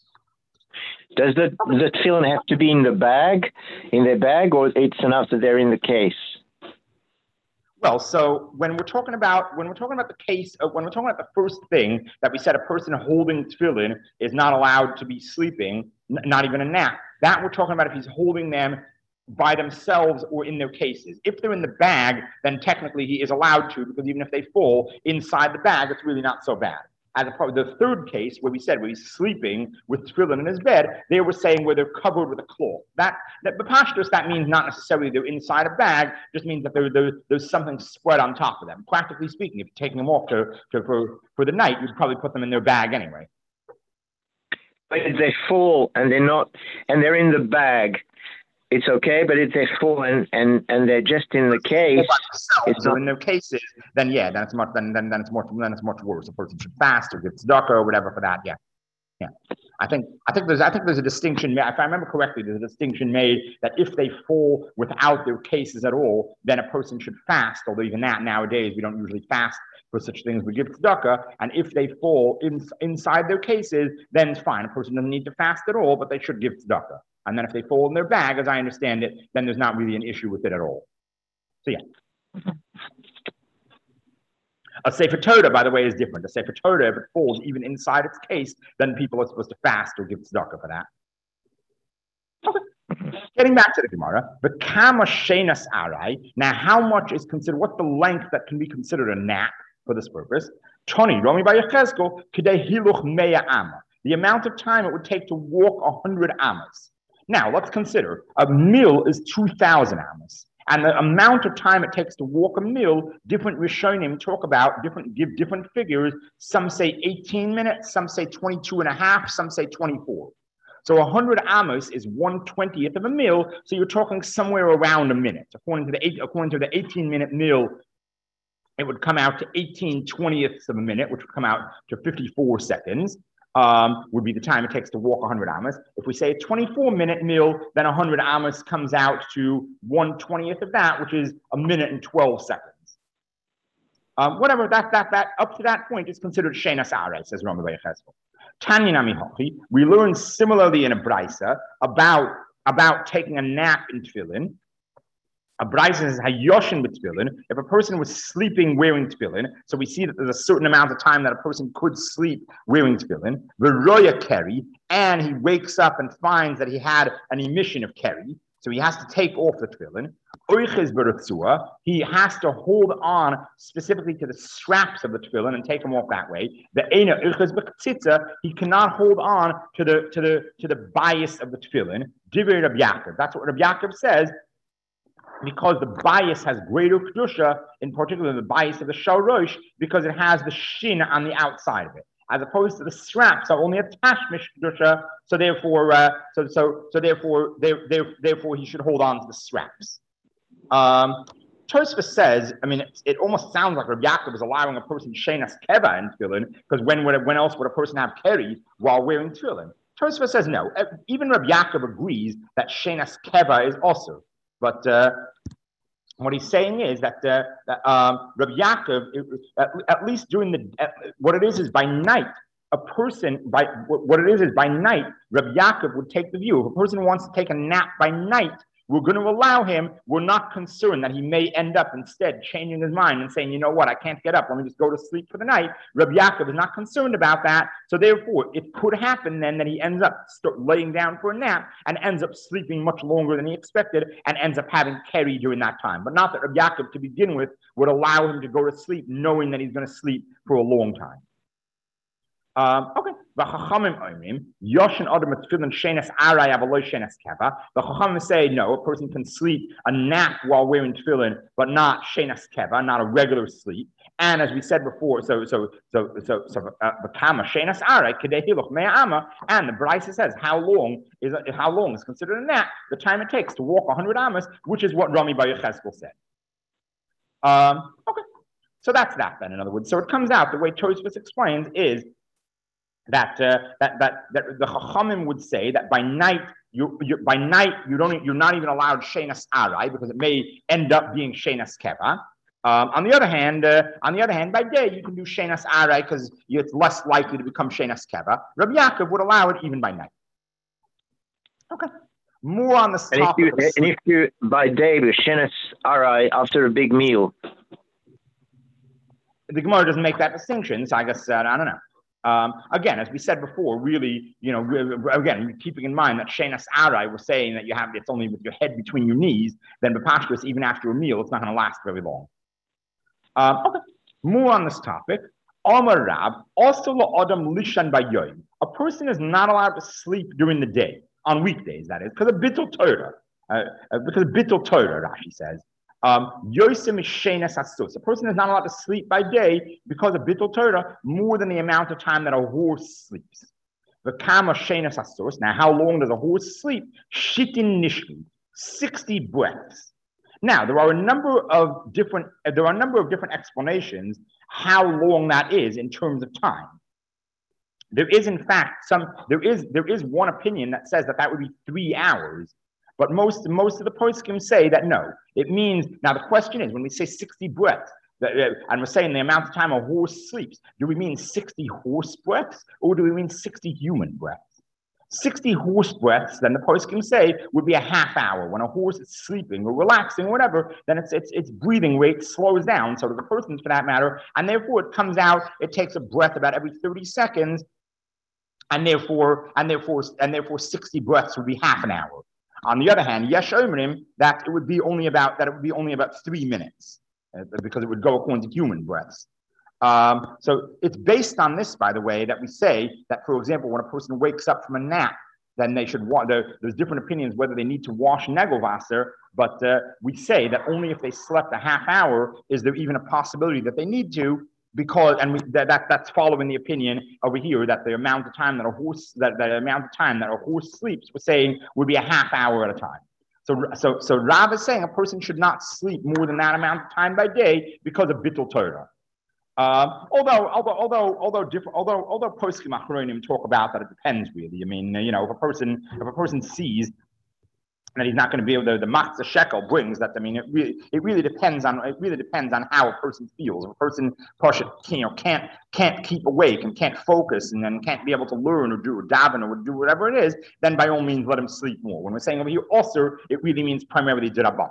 Does the tefillin have to be in their bag, or it's enough that they're in the case? Well, so when we're talking about the case, when we're talking about the first thing that we said, a person holding tefillin is not allowed to be sleeping, not even a nap. That we're talking about if he's holding them by themselves or in their cases. If they're in the bag, then technically he is allowed to, because even if they fall inside the bag, it's really not so bad. As opposed to the third case where we said where he's sleeping with tefillin in his bed, they were saying where they're covered with a cloth. That b'pashtus, that means not necessarily they're inside a bag, just means that there's something spread on top of them. Practically speaking, if you're taking them off for the night, you'd probably put them in their bag anyway. But if they fall and they're in the bag, it's okay. But if they fall and they're just in the case, it's not in their cases. Then it's much worse. A person should fast or give tzedakah or whatever for that. Yeah. I think there's a distinction. If I remember correctly, there's a distinction made that if they fall without their cases at all, then a person should fast. Although even that nowadays we don't usually fast for such things. We give tzedakah, and if they fall inside their cases, then it's fine. A person doesn't need to fast at all, but they should give tzedakah. And then if they fall in their bag, as I understand it, then there's not really an issue with it at all. So yeah. A Sefer Torah, by the way, is different. A Sefer Torah, if it falls even inside its case, then people are supposed to fast or give tzedakah for that. Okay. Getting back to the Gemara, the kama shenas arai. Now, how much is considered? What's the length that can be considered a nap for this purpose? Toni Romi by Yechezkel kidei hiluch meya amma. The amount of time it would take to walk 100 amas. Now, let's consider a mil is 2,000 amas. And the amount of time it takes to walk a mil, different Rishonim talk about, give different figures. Some say 18 minutes, some say 22 and a half, some say 24. So 100 amos is 1/20th of a mil, so you're talking somewhere around a minute. According to the 18-minute mil, it would come out to 18/20ths of a minute, which would come out to 54 seconds. Would be the time it takes to walk 100 amas. If we say a 24-minute mil, then 100 amas comes out to 1/20th of that, which is a minute and 12 seconds. Whatever, that up to that point is considered shenas arai, says Rambam Yechezkel. Tanya Nami Hochi, we learn similarly in a brisa about taking a nap in tefillin. A brisa says hayoshin with tefillin. If a person was sleeping wearing tefillin, so we see that there's a certain amount of time that a person could sleep wearing tefillin. V'roya keri, and he wakes up and finds that he had an emission of keri, so he has to take off the tefillin. Oiches b'retzua, he has to hold on specifically to the straps of the tefillin and take them off that way. The eina oiches b'chtzitza, he cannot hold on to the bias of the tefillin. Divrei Rabbi Yaakov. That's what Rabbi Yaakov says. Because the bias has greater kedusha, in particular the bias of the shorosh, because it has the shin on the outside of it, as opposed to the straps are only attached kedusha. So therefore, therefore, he should hold on to the straps. Tosfos says, I mean, it almost sounds like Rabbi Yaakov is allowing a person shenas keva in tefillin, because when else would a person have keri while wearing tefillin? Tosfos says no. Even Rabbi Yaakov agrees that shenas keva is also. But what he's saying is that Rabbi Yaakov, at least during what it is by night, by night, Rabbi Yaakov would take the view. If a person wants to take a nap by night, we're going to allow him. We're not concerned that he may end up instead changing his mind and saying, you know what, I can't get up. Let me just go to sleep for the night. Rabbi Yaakov is not concerned about that. So therefore, it could happen then that he ends up laying down for a nap and ends up sleeping much longer than he expected and ends up having keri during that time. But not that Rabbi Yaakov, to begin with, would allow him to go to sleep knowing that he's going to sleep for a long time. Okay. The Chachamim say no, a person can sleep a nap while wearing tefillin, but not shenas keva, not a regular sleep. And as we said before, so shenas arai kidei hiluch mea amma, and the brisa says how long is considered a nap? The time it takes to walk 100 amas, which is what Rami Bar Yechezkel said. Okay, so that's that then. In other words, so it comes out the way Tosfos explains is that the Chachamim would say that by night you're not even allowed shenas arai because it may end up being shenas keva. On the other hand, by day you can do shenas arai because it's less likely to become shenas keva. Rabbi Yaakov would allow it even by night. Okay. More on this topic. And if you by day with shenas arai after a big meal, the Gemara doesn't make that distinction. So I guess I don't know. Again, as we said before, really, again, keeping in mind that shenas arai was saying that it's only with your head between your knees, then b'pashtus, even after a meal, it's not going to last very long. Okay, more on this topic. Amar Rab, also la Adam Lishan Bayoim. A person is not allowed to sleep during the day, on weekdays, that is, because of Bittul Torah. Because of Bittul Torah, Rashi says. Yosim Shenas Asus. A person is not allowed to sleep by day because of Bittul Torah more than the amount of time that a horse sleeps. The Kama Shenas Asus. Now, how long does a horse sleep? Shitin Nishmi, 60 breaths. Now, there are a number of different explanations how long that is in terms of time. There is, in fact, there is one opinion that says that would be 3 hours, but most of the poskim say that no, it means. Now the question is, when we say 60 breaths, and we're saying the amount of time a horse sleeps, do we mean 60 horse breaths or do we mean 60 human breaths? 60 horse breaths, then the poskim say, would be a half hour. When a horse is sleeping or relaxing or whatever, then its breathing rate slows down, so does the person's for that matter, and therefore it comes out, it takes a breath about every 30 seconds, and therefore 60 breaths would be half an hour. On the other hand, Yesh Omrim, that it would be only about 3 minutes, because it would go according to human breaths. So it's based on this, by the way, that we say that, for example, when a person wakes up from a nap, then they should there's different opinions whether they need to wash Negelwasser, but we say that only if they slept a half hour is there even a possibility that they need to, because that's following the opinion over here that the amount of time that a horse sleeps, we're saying would be a half hour at a time. So Rav is saying a person should not sleep more than that amount of time by day because of Bittul Torah. Although poskim achronim talk about that, it depends really. I mean, if a person sees that he's not going to be able to, the matzah shekel brings that. I mean, it really depends on how a person feels. If a person can't keep awake and can't focus and then can't be able to learn or do or daven or do whatever it is, then by all means let him sleep more. When we're saying over here also, it really means primarily dirabban.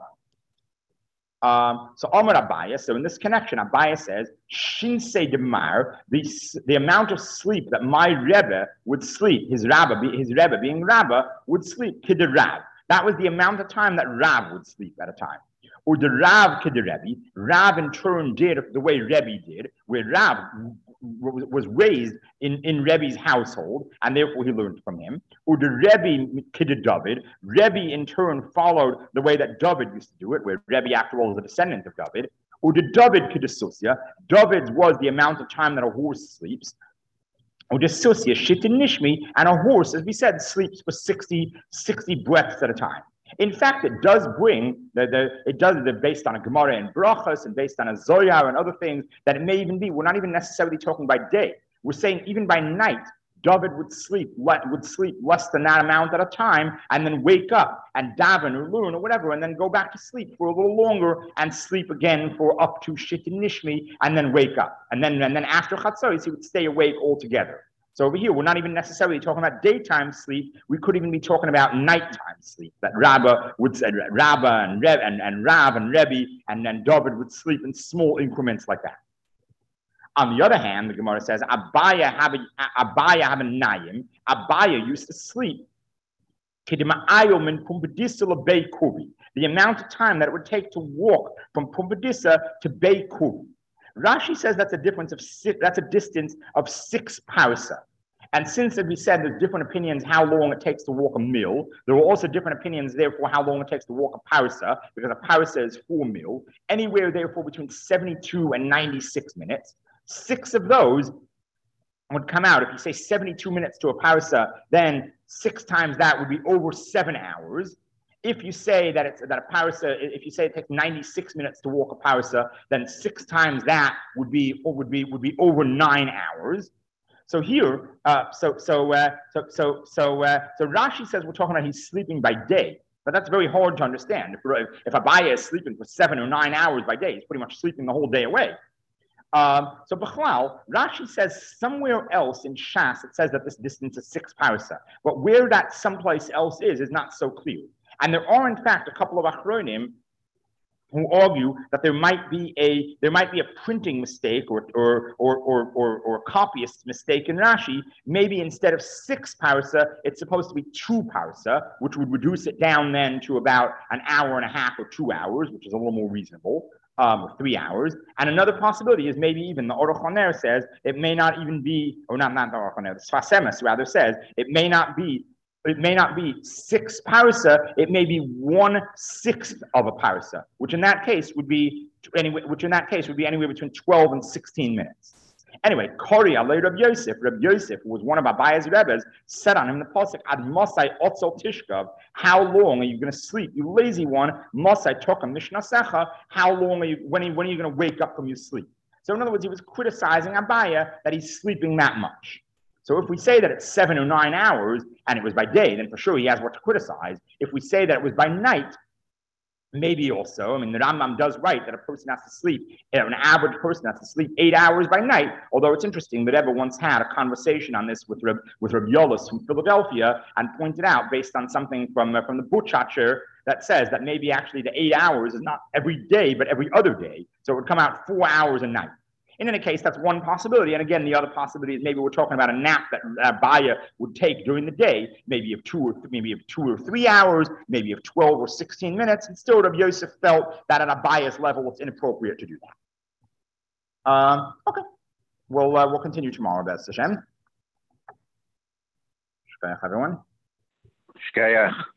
So Amar Abaya, so in this connection, Abaya says, Shinsei Demar, the amount of sleep that my Rebbe would sleep, his Rebbe being Rabba, would sleep, Kid Rab. That was the amount of time that Rav would sleep at a time. Or the Rav Kid Rebbe, Rav in turn did the way Rebbe did, where Rav was raised in Rebbe's household, and therefore he learned from him. Or the Rebbe Kid David, Rebbe in turn followed the way that David used to do it, where Rebbe after all was a descendant of David. Or the David Kid Susia, David was the amount of time that a horse sleeps. Or the Susia Shitin Nishmi, and a horse, as we said, sleeps for 60 breaths at a time. In fact, it does bring, based on a Gemara and Brachas and based on a Zoyar and other things, that it may even be, we're not even necessarily talking by day. We're saying even by night, David would sleep less than that amount at a time and then wake up and daven or learn or whatever and then go back to sleep for a little longer and sleep again for up to Shitin Nishmi and then wake up. And then after Chatzos, he would stay awake altogether. So over here, we're not even necessarily talking about daytime sleep. We could even be talking about nighttime sleep. That Rabba and Rav and Rebbe and then David would sleep in small increments like that. On the other hand, the Gemara says, Abaya have a nayim. Abaya used to sleep. The amount of time that it would take to walk from Pumbedisa to Bei Kuri. Rashi says that's a distance of 6 parsa. And since, as we said, there's different opinions how long it takes to walk a mil, there are also different opinions, therefore, how long it takes to walk a parsa, because a parsa is 4 mil, anywhere, therefore, between 72 and 96 minutes. 6 of those would come out. If you say 72 minutes to a parsa, then 6 times that would be over 7 hours. If you say that if you say it takes 96 minutes to walk a parsa, then 6 times that would be over 9 hours. So here, so Rashi says we're talking about he's sleeping by day, but that's very hard to understand. If Abaya is sleeping for 7 or 9 hours by day, he's pretty much sleeping the whole day away. So Bechlal, Rashi says somewhere else in Shas it says that this distance is 6 parsa, but where that someplace else is not so clear. And there are, in fact, a couple of achronim who argue that there might be a printing mistake or a copyist mistake in Rashi. Maybe instead of 6 parsa, it's supposed to be 2 parsa, which would reduce it down then to about an hour and a half or 2 hours, which is a little more reasonable. 3 hours. And another possibility is maybe even the Aruch LaNer says it may not even be, or not the Aruch LaNer, the Sfas Emes rather says it may not be 6 parsa, it may be 1/6 of a parsa, which in that case would be anywhere between 12 and 16 minutes. Anyway, Kori alei Rabbi Yosef, who was one of Abaya's Rebbes, said on him in the pasuk, Ad Mosai Otzel Tishkav, how long are you going to sleep? You lazy one, Mosai Toka Mishnasecha, how long are you, when are you going to wake up from your sleep? So in other words, he was criticizing Abaya that he's sleeping that much. So if we say that it's 7 or 9 hours and it was by day, then for sure he has what to criticize. If we say that it was by night, maybe also, the Rambam does write that a person has to sleep, an average person has to sleep 8 hours by night, although it's interesting, the Rebbe once had a conversation on this with Reb Yolis from Philadelphia and pointed out, based on something from the Butchacher, that says that maybe actually the 8 hours is not every day, but every other day. So it would come out 4 hours a night. In any case, that's one possibility. And again, the other possibility is maybe we're talking about a nap that Abaya would take during the day, maybe of 2 or 3 hours, maybe of 12 or 16 minutes. And still, Rabbi Yosef felt that at Abaya's level, it's inappropriate to do that. Okay, we'll continue tomorrow, B'ez Hashem. Shkayach, everyone. Shkayach.